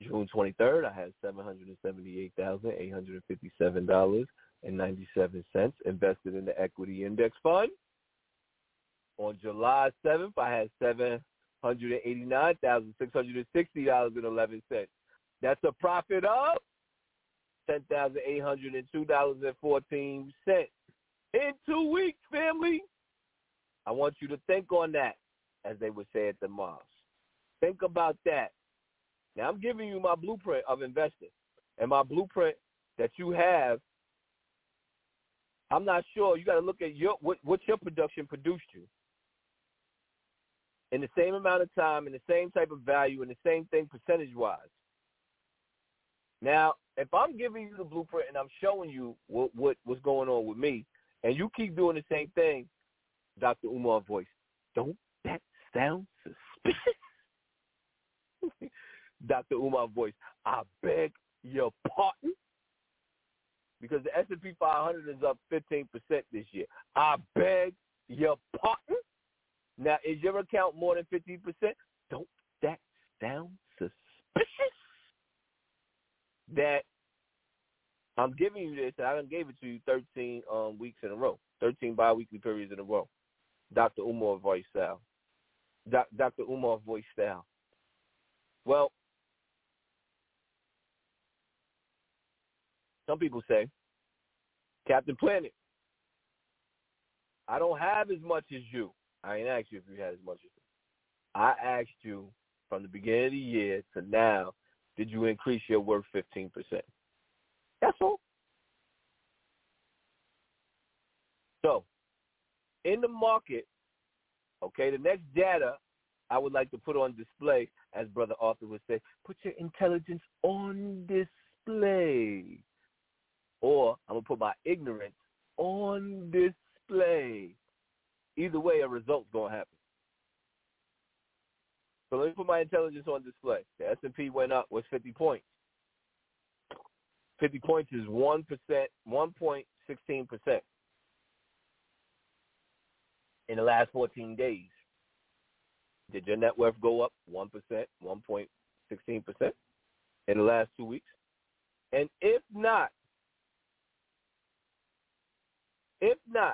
June twenty-third, I had seven hundred seventy-eight thousand eight hundred fifty-seven dollars and ninety-seven cents invested in the equity index fund. On July seventh, I had seven hundred eighty-nine thousand six hundred sixty dollars and eleven cents. That's a profit of ten thousand eight hundred two dollars and fourteen cents. In two weeks, family, I want you to think on that, as they would say at the mosque. Think about that. Now, I'm giving you my blueprint of investing. And my blueprint that you have, I'm not sure. You got to look at your what, what your production produced you. In the same amount of time, in the same type of value, and the same thing percentage-wise. Now, if I'm giving you the blueprint and I'm showing you what, what what's going on with me, and you keep doing the same thing, Doctor Umar voice, don't that sound suspicious? Doctor Umar voice, I beg your pardon? Because the S and P five hundred is up fifteen percent this year. I beg your pardon? Now, is your account more than fifteen percent? Don't that sound suspicious? That I'm giving you this, and I done gave it to you thirteen um, weeks in a row, thirteen bi-weekly periods in a row. Doctor Umar voice style. Doc, Doctor Umar voice style. Well, some people say, Captain Planet, I don't have as much as you. I ain't asked you if you had as much as you. I asked you from the beginning of the year to now, did you increase your worth fifteen percent? That's all. So, in the market, okay, the next data I would like to put on display, as Brother Arthur would say, put your intelligence on display. Or I'm going to put my ignorance on display. Either way, a result's going to happen. So let me put my intelligence on display. The S and P went up with fifty points. fifty points is one percent, one point one six percent in the last fourteen days. Did your net worth go up one percent, one point one six percent in the last two weeks? And if not, if not,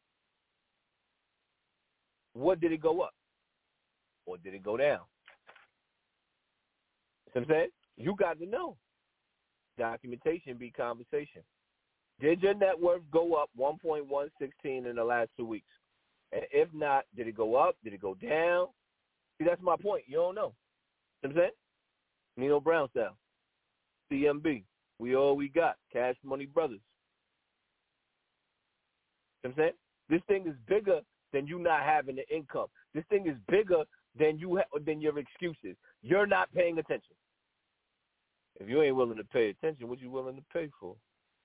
what did it go up? Or did it go down? You know what I'm saying? You got to know. Documentation be conversation. Did your net worth go up one point one six in the last two weeks? And if not, did it go up? Did it go down? See, that's my point. You don't know. You know what I'm saying? Nino Brown style. C M B. We all we got. Cash Money Brothers. You know what I'm saying? This thing is bigger than you not having the income. This thing is bigger than you ha- than your excuses. You're not paying attention. If you ain't willing to pay attention, what you willing to pay for?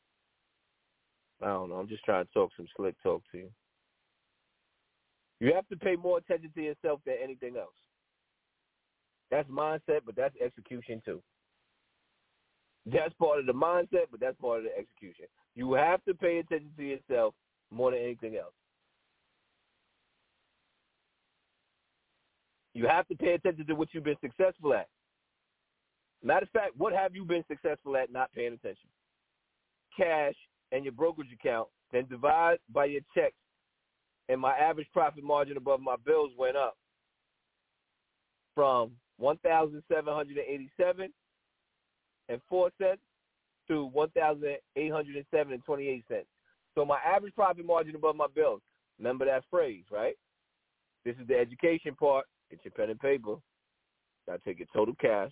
I don't know. I'm just trying to talk some slick talk to you. You have to pay more attention to yourself than anything else. That's mindset, but that's execution too. That's part of the mindset, but that's part of the execution. You have to pay attention to yourself more than anything else. You have to pay attention to what you've been successful at. Matter of fact, what have you been successful at not paying attention? Cash and your brokerage account, then divide by your checks, and my average profit margin above my bills went up from one thousand seven hundred eighty-seven and four cents to one thousand eight hundred seven and twenty-eight cents. So my average profit margin above my bills. Remember that phrase, right? This is the education part. Get your pen and paper. Gotta take your total cash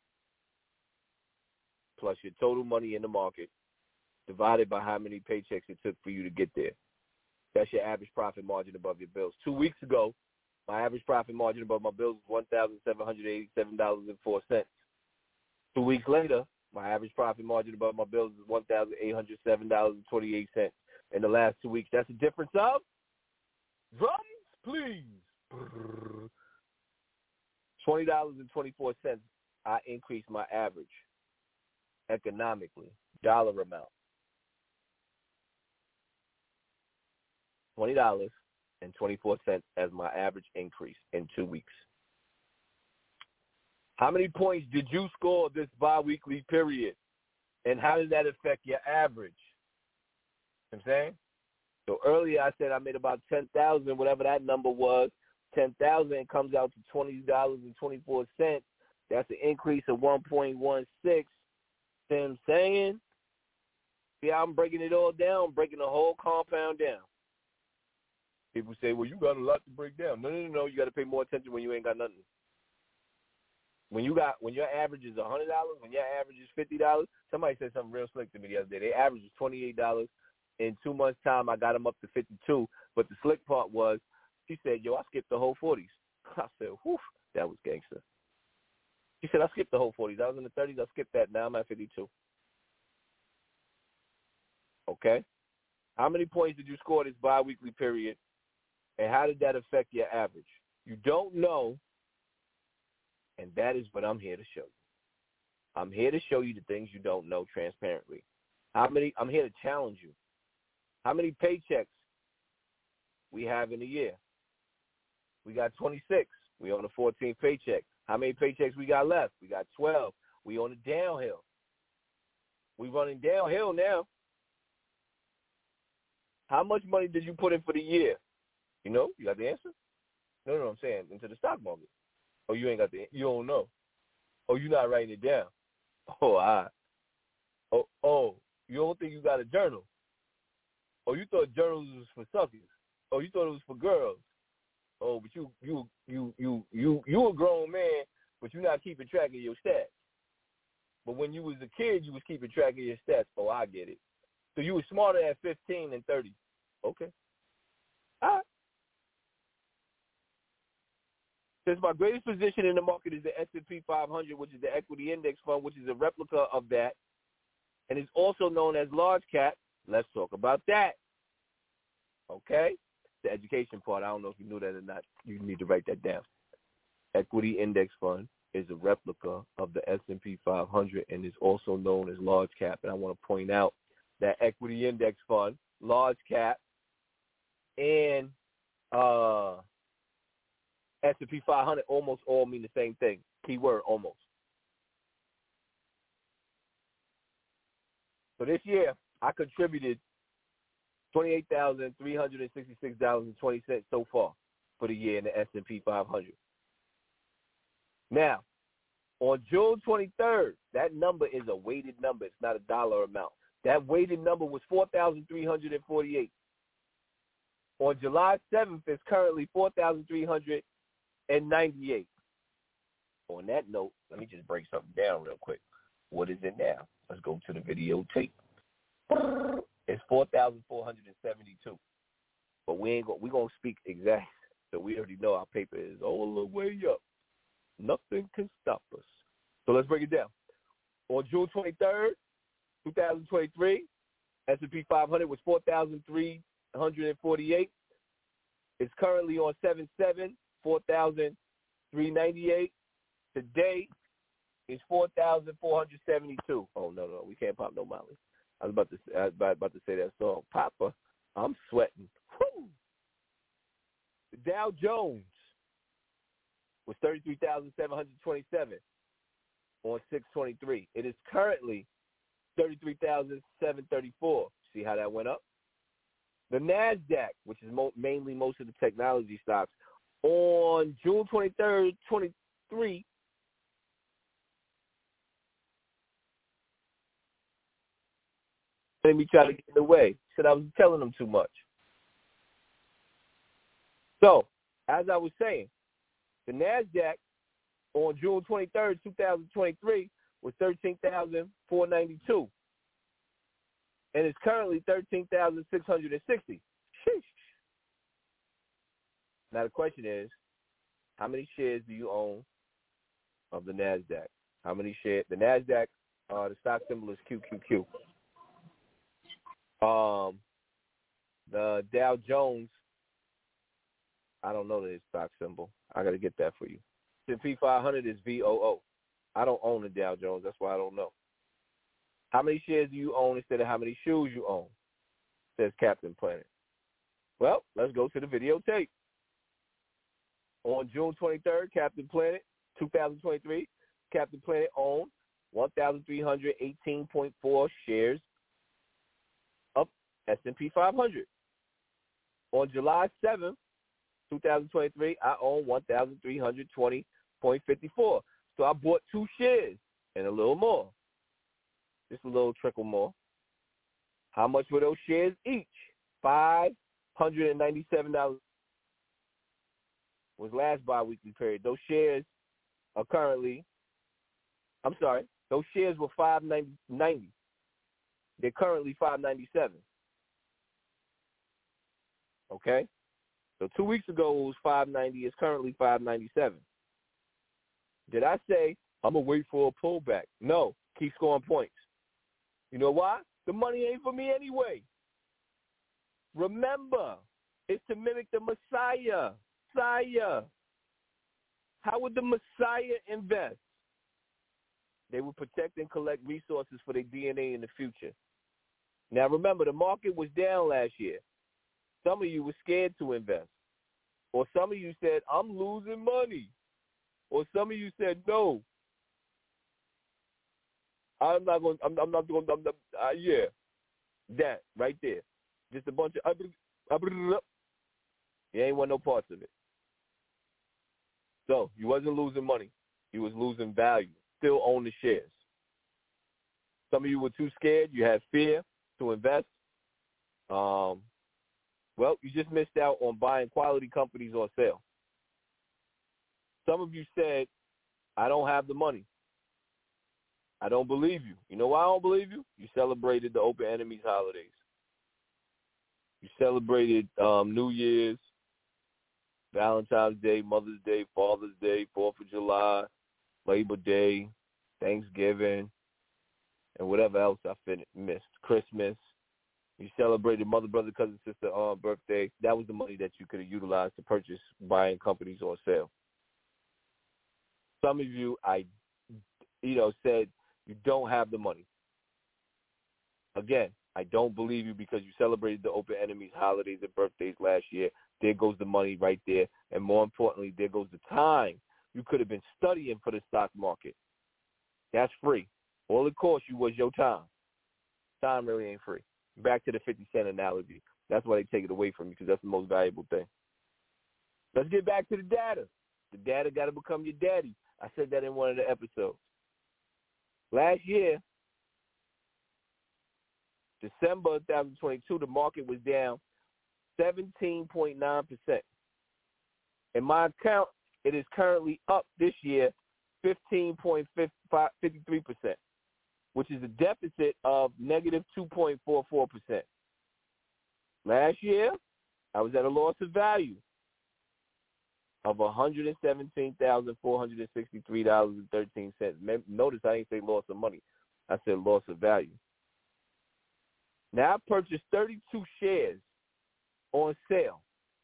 plus your total money in the market divided by how many paychecks it took for you to get there. That's your average profit margin above your bills. Two weeks ago, my average profit margin above my bills was one thousand seven hundred eighty-seven dollars and four cents. Two weeks later, my average profit margin above my bills is one thousand eight hundred seven dollars and twenty-eight cents. In the last two weeks, that's a difference of, drums, please, twenty dollars and twenty-four cents. I increased my average economically, dollar amount. twenty dollars and twenty-four cents as my average increase in two weeks. How many points did you score this biweekly period? And how does that affect your average? You know what I'm saying? So earlier I said I made about ten thousand dollars, whatever that number was. ten thousand dollars comes out to twenty dollars and twenty-four cents. That's an increase of one point one six. See what I'm saying? See how I'm breaking it all down, breaking the whole compound down. People say, well, you got a lot to break down. No, no, no, no. You got to pay more attention when you ain't got nothing. When you got, when your average is one hundred dollars, when your average is fifty dollars, somebody said something real slick to me the other day. Their average is twenty-eight dollars. In two months' time, I got them up to fifty-two. But the slick part was, she said, yo, I skipped the whole forties. I said, whew, that was gangster. She said, I skipped the whole forties. I was in the thirties. I skipped that. Now I'm at fifty-two. Okay? How many points did you score this biweekly period, and how did that affect your average? You don't know, and that is what I'm here to show you. I'm here to show you the things you don't know transparently. How many? I'm here to challenge you. How many paychecks we have in a year? We got twenty-six. We on the fourteenth paycheck. How many paychecks we got left? We got twelve. We on the downhill. We running downhill now. How much money did you put in for the year? You know, you got the answer? No, no, no, I'm saying into the stock market. Oh, you ain't got the, you don't know. Oh, you're not writing it down. Oh, all right. Oh, oh, you don't think you got a journal? Oh, you thought journals was for suckers. Oh, you thought it was for girls. Oh, but you, you, you, you, you, you a grown man, but you're not keeping track of your stats. But when you was a kid, you was keeping track of your stats. Oh, I get it. So you were smarter at fifteen than thirty. Okay. All right. Since my greatest position in the market is the S and P five hundred, which is the equity index fund, which is a replica of that, and is also known as large cap, let's talk about that. Okay? The education part, I don't know if you knew that or not. You need to write that down. Equity index fund is a replica of the S and P five hundred and is also known as large cap. And I want to point out that equity index fund, large cap, and uh, S and P five hundred almost all mean the same thing. Keyword, almost. So this year, I contributed twenty-eight thousand three hundred sixty-six dollars and twenty cents so far for the year in the S and P five hundred. Now, on June twenty-third, that number is a weighted number. It's not a dollar amount. That weighted number was four thousand three hundred forty-eight. On July seventh, it's currently four thousand three hundred ninety-eight. On that note, let me just break something down real quick. What is it now? Let's go to the videotape. It's four thousand four hundred seventy-two. But we ain't go, we going to speak exact. So we already know our paper is all the way up. Nothing can stop us. So let's break it down. On June twenty-third, twenty twenty-three, S and P five hundred was four thousand three hundred forty-eight. It's currently on seven seven, four thousand three hundred ninety-eight. Today is four thousand four hundred seventy-two. Oh, no, no, we can't pop no Molly. I was about to, I was about to say that song. Papa, I'm sweating. Woo! The Dow Jones was thirty-three thousand seven hundred twenty-seven on six twenty-three. It is currently thirty-three thousand seven hundred thirty-four. See how that went up? The NASDAQ, which is mo- mainly most of the technology stocks, on June twenty-third, twenty-three, let me try to get away. Said I was telling them too much. So, as I was saying, the NASDAQ on June twenty-third, twenty twenty-three was thirteen thousand four hundred ninety-two. And it's currently thirteen thousand six hundred sixty. Sheesh. Now the question is, how many shares do you own of the NASDAQ? How many shares? The NASDAQ, uh, the stock symbol is Q Q Q. Um, the Dow Jones, I don't know the stock symbol. I got to get that for you. S and P five hundred is V O O. I don't own the Dow Jones. That's why I don't know. How many shares do you own instead of how many shoes you own? Says Captain Planet. Well, let's go to the videotape. On June twenty-third, Captain Planet, twenty twenty-three, Captain Planet owned one thousand three hundred eighteen point four shares of S and P five hundred. On July seventh, twenty twenty-three, I own one thousand three hundred twenty point five four. So I bought two shares and a little more. Just a little trickle more. How much were those shares each? five hundred ninety-seven dollars was last bi-weekly period. Those shares are currently, I'm sorry, those shares were five ninety. They're currently five ninety-seven. Okay? So two weeks ago it was five ninety. It's currently five ninety-seven. Did I say I'm going to wait for a pullback? No. Keep scoring points. You know why? The money ain't for me anyway. Remember, it's to mimic the Messiah. Messiah. How would the Messiah invest? They would protect and collect resources for their D N A in the future. Now, remember, the market was down last year. Some of you were scared to invest. Or some of you said, I'm losing money. Or some of you said, no, I'm not going, I'm, I'm not going, I'm not, uh, yeah, that right there. Just a bunch of, you ain't want no parts of it. So you wasn't losing money. You was losing value. Still own the shares. Some of you were too scared. You had fear to invest. Um, well, you just missed out on buying quality companies on sale. Some of you said, I don't have the money. I don't believe you. You know why I don't believe you? You celebrated the Open Enemies holidays. You celebrated um, New Year's, Valentine's Day, Mother's Day, Father's Day, fourth of July, Labor Day, Thanksgiving, and whatever else I fin- missed. Christmas. You celebrated mother, brother, cousin, sister uh, birthday. That was the money that you could have utilized to purchase buying companies on sale. Some of you, I, you know, said you don't have the money. Again, I don't believe you because you celebrated the Open Enemies holidays and birthdays last year. There goes the money right there. And more importantly, there goes the time you could have been studying for the stock market. That's free. All it cost you was your time. Time really ain't free. Back to the fifty cent analogy. That's why they take it away from you because that's the most valuable thing. Let's get back to the data. The data got to become your daddy. I said that in one of the episodes. Last year, December twenty twenty-two, the market was down seventeen point nine percent. In my account, it is currently up this year fifteen point five three percent, which is a deficit of negative two point four four percent. Last year, I was at a loss of value of one hundred seventeen thousand four hundred sixty-three dollars and thirteen cents. Notice I didn't say loss of money. I said loss of value. Now I purchased thirty-two shares on sale.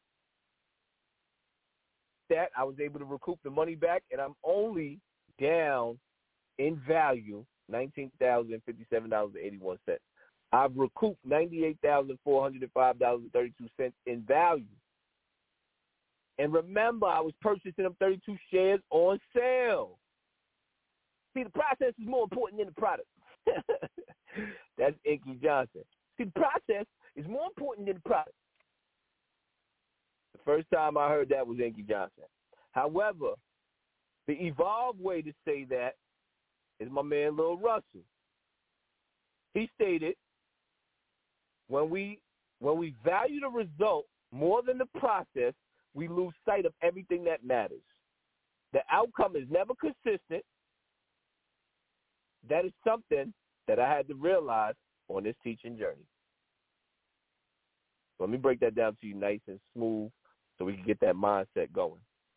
That I was able to recoup the money back, and I'm only down in value nineteen thousand fifty-seven dollars and eighty-one cents. I've recouped ninety-eight thousand four hundred five dollars and thirty-two cents in value. And remember, I was purchasing them thirty-two shares on sale. See, the process is more important than the product. That's Inky Johnson. See, the process is more important than the product. The first time I heard that was Inky Johnson. However, the evolved way to say that is my man Lil Russell. He stated, when we when we value the result more than the process, we lose sight of everything that matters. The outcome is never consistent. That is something that I had to realize on this teaching journey. Let me break that down to you nice and smooth so we can get that mindset going.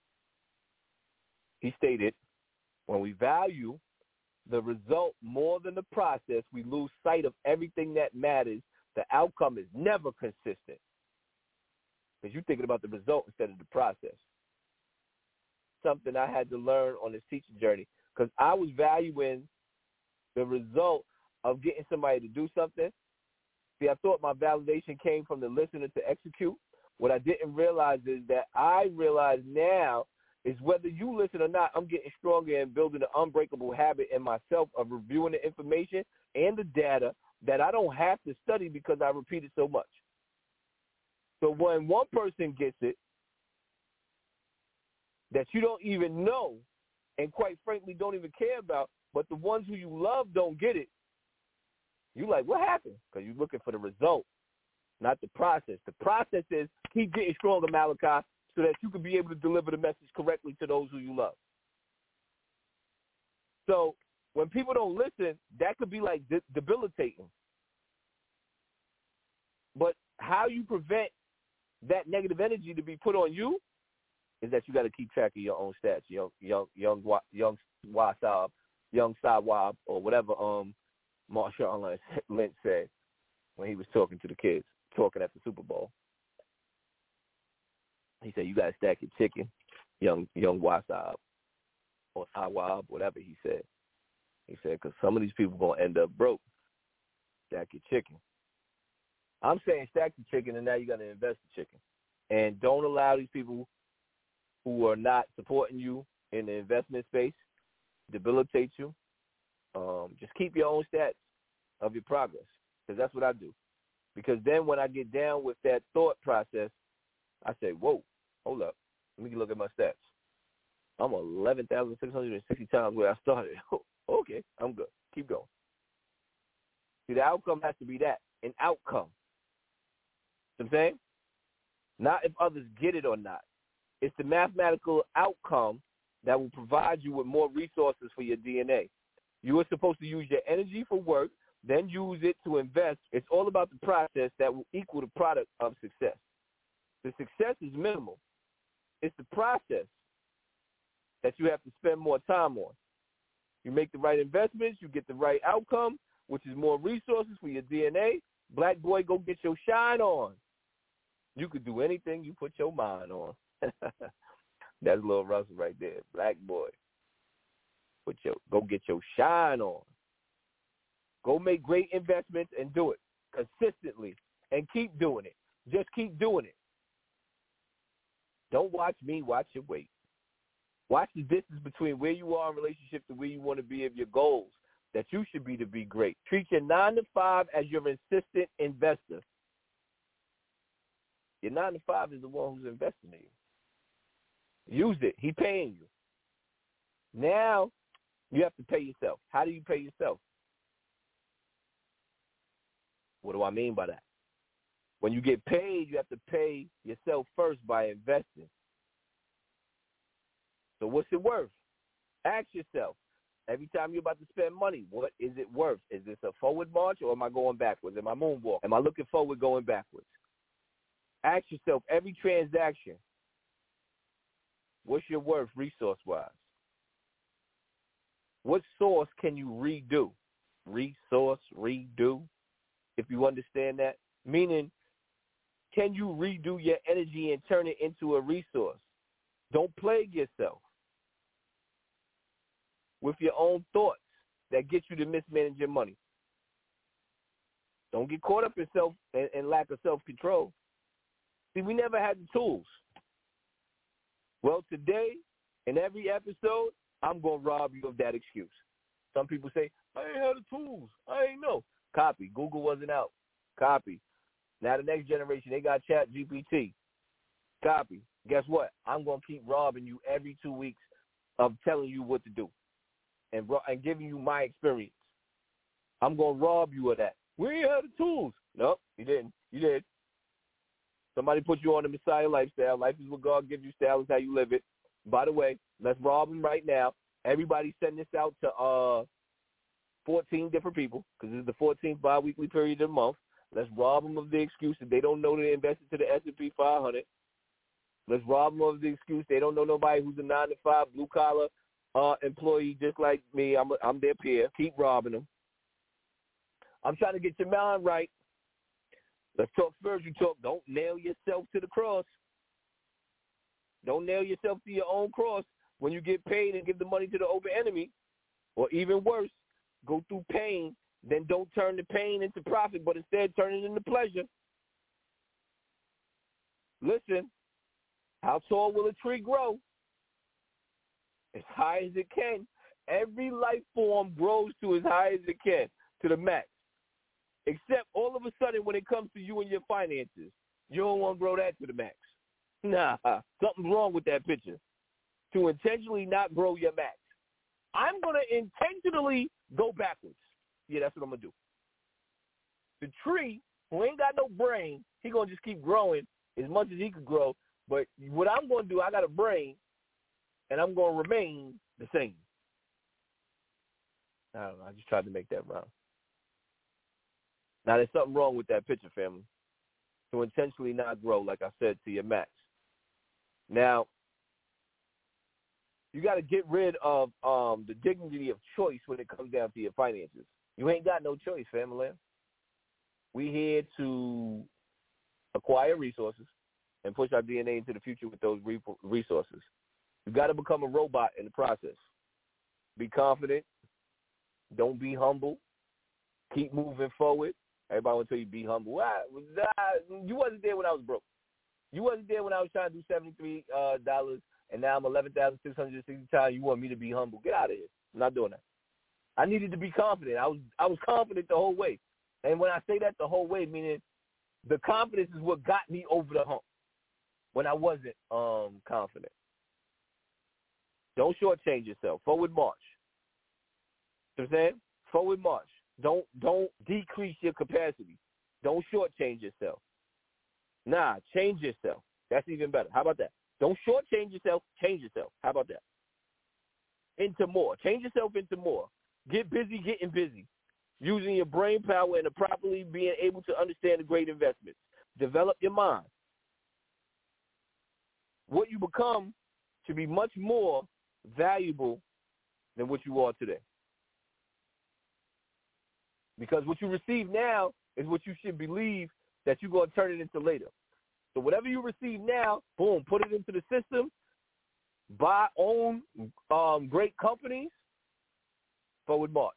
He stated, when we value the result more than the process, we lose sight of everything that matters. The outcome is never consistent because you're thinking about the result instead of the process. Something I had to learn on this teaching journey because I was valuing the result of getting somebody to do something. See, I thought my validation came from the listener to execute. What I didn't realize is that I realize now is whether you listen or not, I'm getting stronger and building an unbreakable habit in myself of reviewing the information and the data that I don't have to study because I repeat it so much. So when one person gets it that you don't even know and quite frankly don't even care about, but the ones who you love don't get it, you're like, what happened? Because you're looking for the result, not the process. The process is keep getting stronger, Malachi, so that you can be able to deliver the message correctly to those who you love. So when people don't listen, that could be like de- debilitating. But how you prevent that negative energy to be put on you is that you got to keep track of your own stats, young, young, young, young Wasab, young Sawab, or whatever um Marshawn Lynch said when he was talking to the kids, talking at the Super Bowl. He said, you got to stack your chicken, young young Wasab, or Sawab, whatever he said. He said, because some of these people going to end up broke. Stack your chicken. I'm saying stack the chicken, and now you got to invest the chicken. And don't allow these people who are not supporting you in the investment space debilitate you. Um, just keep your own stats of your progress, because that's what I do. Because then when I get down with that thought process, I say, whoa, hold up. Let me look at my stats. I'm eleven thousand six hundred sixty times where I started. Okay, I'm good. Keep going. See, the outcome has to be that, an outcome. You know what I'm saying? Not if others get it or not. It's the mathematical outcome that will provide you with more resources for your D N A. You are supposed to use your energy for work, then use it to invest. It's all about the process that will equal the product of success. The success is minimal. It's the process that you have to spend more time on. You make the right investments, you get the right outcome, which is more resources for your D N A. Black boy, go get your shine on. You could do anything you put your mind on. That's Lil Russell right there. Black boy. Put your, go get your shine on. Go make great investments and do it consistently and keep doing it. Just keep doing it. Don't watch me, watch your weight. Watch the distance between where you are in relationship to where you want to be of your goals that you should be to be great. Treat your nine to five as your insistent investor. Your nine to five is the one who's investing in you. Use it. He paying you. Now you have to pay yourself. How do you pay yourself? What do I mean by that? When you get paid, you have to pay yourself first by investing. So what's it worth? Ask yourself, every time you're about to spend money, what is it worth? Is this a forward march or am I going backwards? Am I moonwalk? Am I looking forward, going backwards? Ask yourself every transaction, what's your worth resource-wise? What source can you redo? Resource, redo, if you understand that. Meaning, can you redo your energy and turn it into a resource? Don't plague yourself with your own thoughts that get you to mismanage your money. Don't get caught up in self and, and lack of self-control. See, we never had the tools. Well, today, in every episode, I'm going to rob you of that excuse. Some people say, I ain't had the tools. I ain't know. Copy. Google wasn't out. Copy. Now the next generation, they got Chat G P T. Copy. Guess what? I'm going to keep robbing you every two weeks of telling you what to do and, and giving you my experience. I'm going to rob you of that. We ain't had the tools. Nope, you didn't. You did. Somebody put you on the Messiah lifestyle. Life is what God gives you. Style is how you live it. By the way, let's rob them right now. Everybody send this out to uh, fourteen different people because this is the fourteenth biweekly period of the month. Let's rob them of the excuse that they don't know they invested to the S and P five hundred. Let's rob them of the excuse they don't know nobody who's a nine to five blue collar uh, employee just like me. I'm a, I'm their peer. Keep robbing them. I'm trying to get your mind right. Let's talk spiritual talk. Don't nail yourself to the cross. Don't nail yourself to your own cross when you get paid and give the money to the open enemy. Or even worse, go through pain, then don't turn the pain into profit, but instead turn it into pleasure. Listen, how tall will a tree grow? as high as it can. Every life form grows to as high as it can, to the max. Except all of a sudden when it comes to you and your finances, you don't want to grow that to the max. Nah, something's wrong with that picture. To intentionally not grow your max. I'm going to intentionally go backwards. Yeah, that's what I'm going to do. The tree, who ain't got no brain, he going to just keep growing as much as he could grow. But what I'm going to do, I got a brain, and I'm going to remain the same. I don't know. I just tried to make that rhyme. Now, there's something wrong with that picture, family. To intentionally not grow, like I said, to your max. Now, you got to get rid of um, the dignity of choice when it comes down to your finances. You ain't got no choice, family. We here to acquire resources and push our D N A into the future with those resources. You got to become a robot in the process. Be confident. Don't be humble. Keep moving forward. Everybody will tell you be humble. Why? You wasn't there when I was broke. You wasn't there when I was trying to do seventy-three dollars, and now I'm eleven thousand six hundred sixty times. You want me to be humble? Get out of here. I'm not doing that. I needed to be confident. I was I was confident the whole way. And when I say that the whole way, meaning the confidence is what got me over the hump when I wasn't um, confident. Don't shortchange yourself. Forward march. You know what I'm saying? Forward march. Don't don't decrease your capacity. Don't shortchange yourself. Nah, change yourself. That's even better. How about that? Don't shortchange yourself. Change yourself. How about that? Into more. Change yourself into more. Get busy getting busy. Using your brain power and properly being able to understand the great investments. Develop your mind. What you become should be much more valuable than what you are today. Because what you receive now is what you should believe that you're going to turn it into later. So whatever you receive now, boom, put it into the system, buy, own um, great companies, forward march,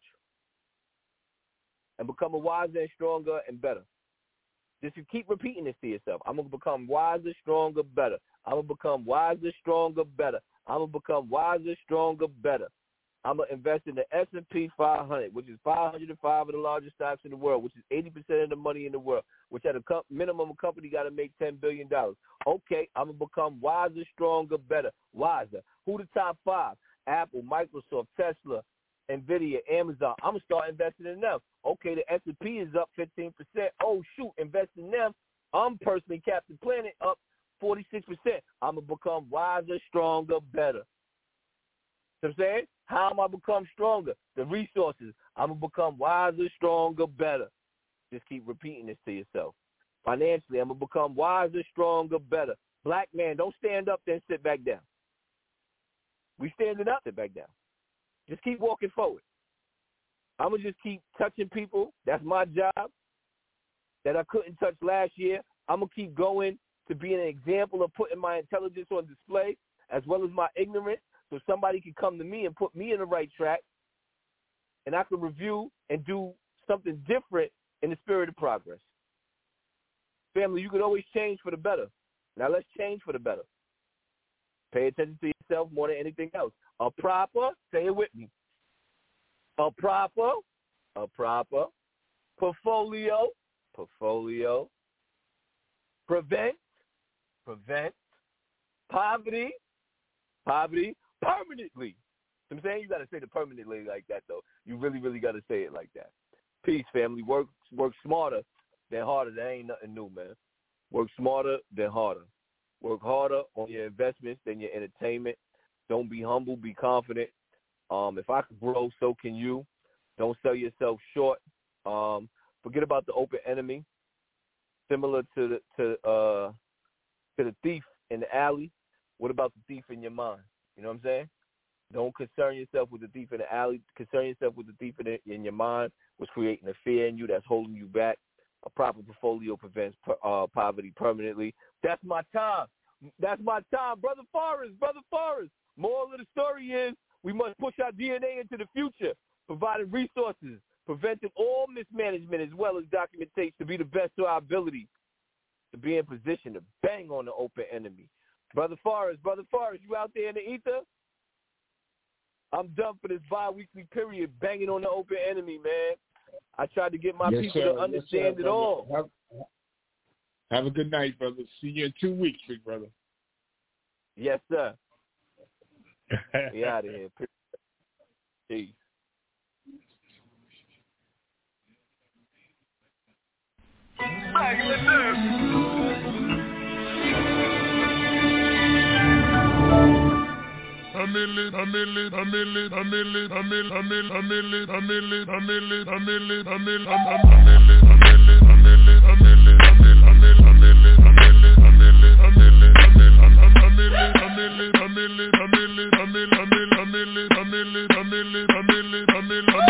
and become a wiser and stronger and better. Just you keep repeating this to yourself. I'm going to become wiser, stronger, better. I'm going to become wiser, stronger, better. I'm going to become wiser, stronger, better. I'm going to invest in the S and P five hundred, which is five hundred five of the largest stocks in the world, which is eighty percent of the money in the world, which at a co- minimum a company got to make ten billion dollars. Okay, I'm going to become wiser, stronger, better. Wiser. Who the top five? Apple, Microsoft, Tesla, NVIDIA, Amazon. I'm going to start investing in them. Okay, the S and P is up fifteen percent. Oh, shoot, invest in them. I'm personally, Captain Planet, up forty-six percent. I'm going to become wiser, stronger, better. You know what I'm saying? How am I become stronger? The resources. I'm going to become wiser, stronger, better. Just keep repeating this to yourself. Financially, I'm going to become wiser, stronger, better. Black man, don't stand up then sit back down. We standing up, sit back down. Just keep walking forward. I'm going to just keep touching people. That's my job that I couldn't touch last year. I'm going to keep going to be an example of putting my intelligence on display as well as my ignorance. So somebody can come to me and put me in the right track, and I can review and do something different in the spirit of progress. Family, you can always change for the better. Now let's change for the better. Pay attention to yourself more than anything else. A proper, say it with me, a proper, a proper portfolio, portfolio, prevent, prevent poverty, poverty, permanently. I'm saying you got to say the permanently like that, though. You really, really got to say it like that. Peace, family. Work work smarter than harder. That ain't nothing new, man. Work smarter than harder. Work harder on your investments than your entertainment. Don't be humble. Be confident. Um, if I can grow, so can you. Don't sell yourself short. Um, forget about the open enemy. Similar to the to uh to the thief in the alley. What about the thief in your mind? You know what I'm saying? Don't concern yourself with the thief in the alley. Concern yourself with the thief in, the, in your mind, what's creating a fear in you that's holding you back. A proper portfolio prevents uh, poverty permanently. That's my time. That's my time. Brother Forrest, Brother Forrest. Moral of the story is we must push our D N A into the future, providing resources, preventing all mismanagement as well as documentation to be the best of our ability to be in position to bang on the open enemy. Brother Forrest, Brother Forrest, you out there in the ether? I'm done for this bi-weekly period, banging on the open enemy, man. I tried to get my yes, people sir. to understand yes, sir, it all. Have, have a good night, brother. See you in two weeks, big brother. Yes, sir. We out of here. Peace. Amele, amele, amele, amele, amele, amele, amele, amele, amele, amele, amele, amele, amele, amele, amele, amele, amele, amele, amele, amele,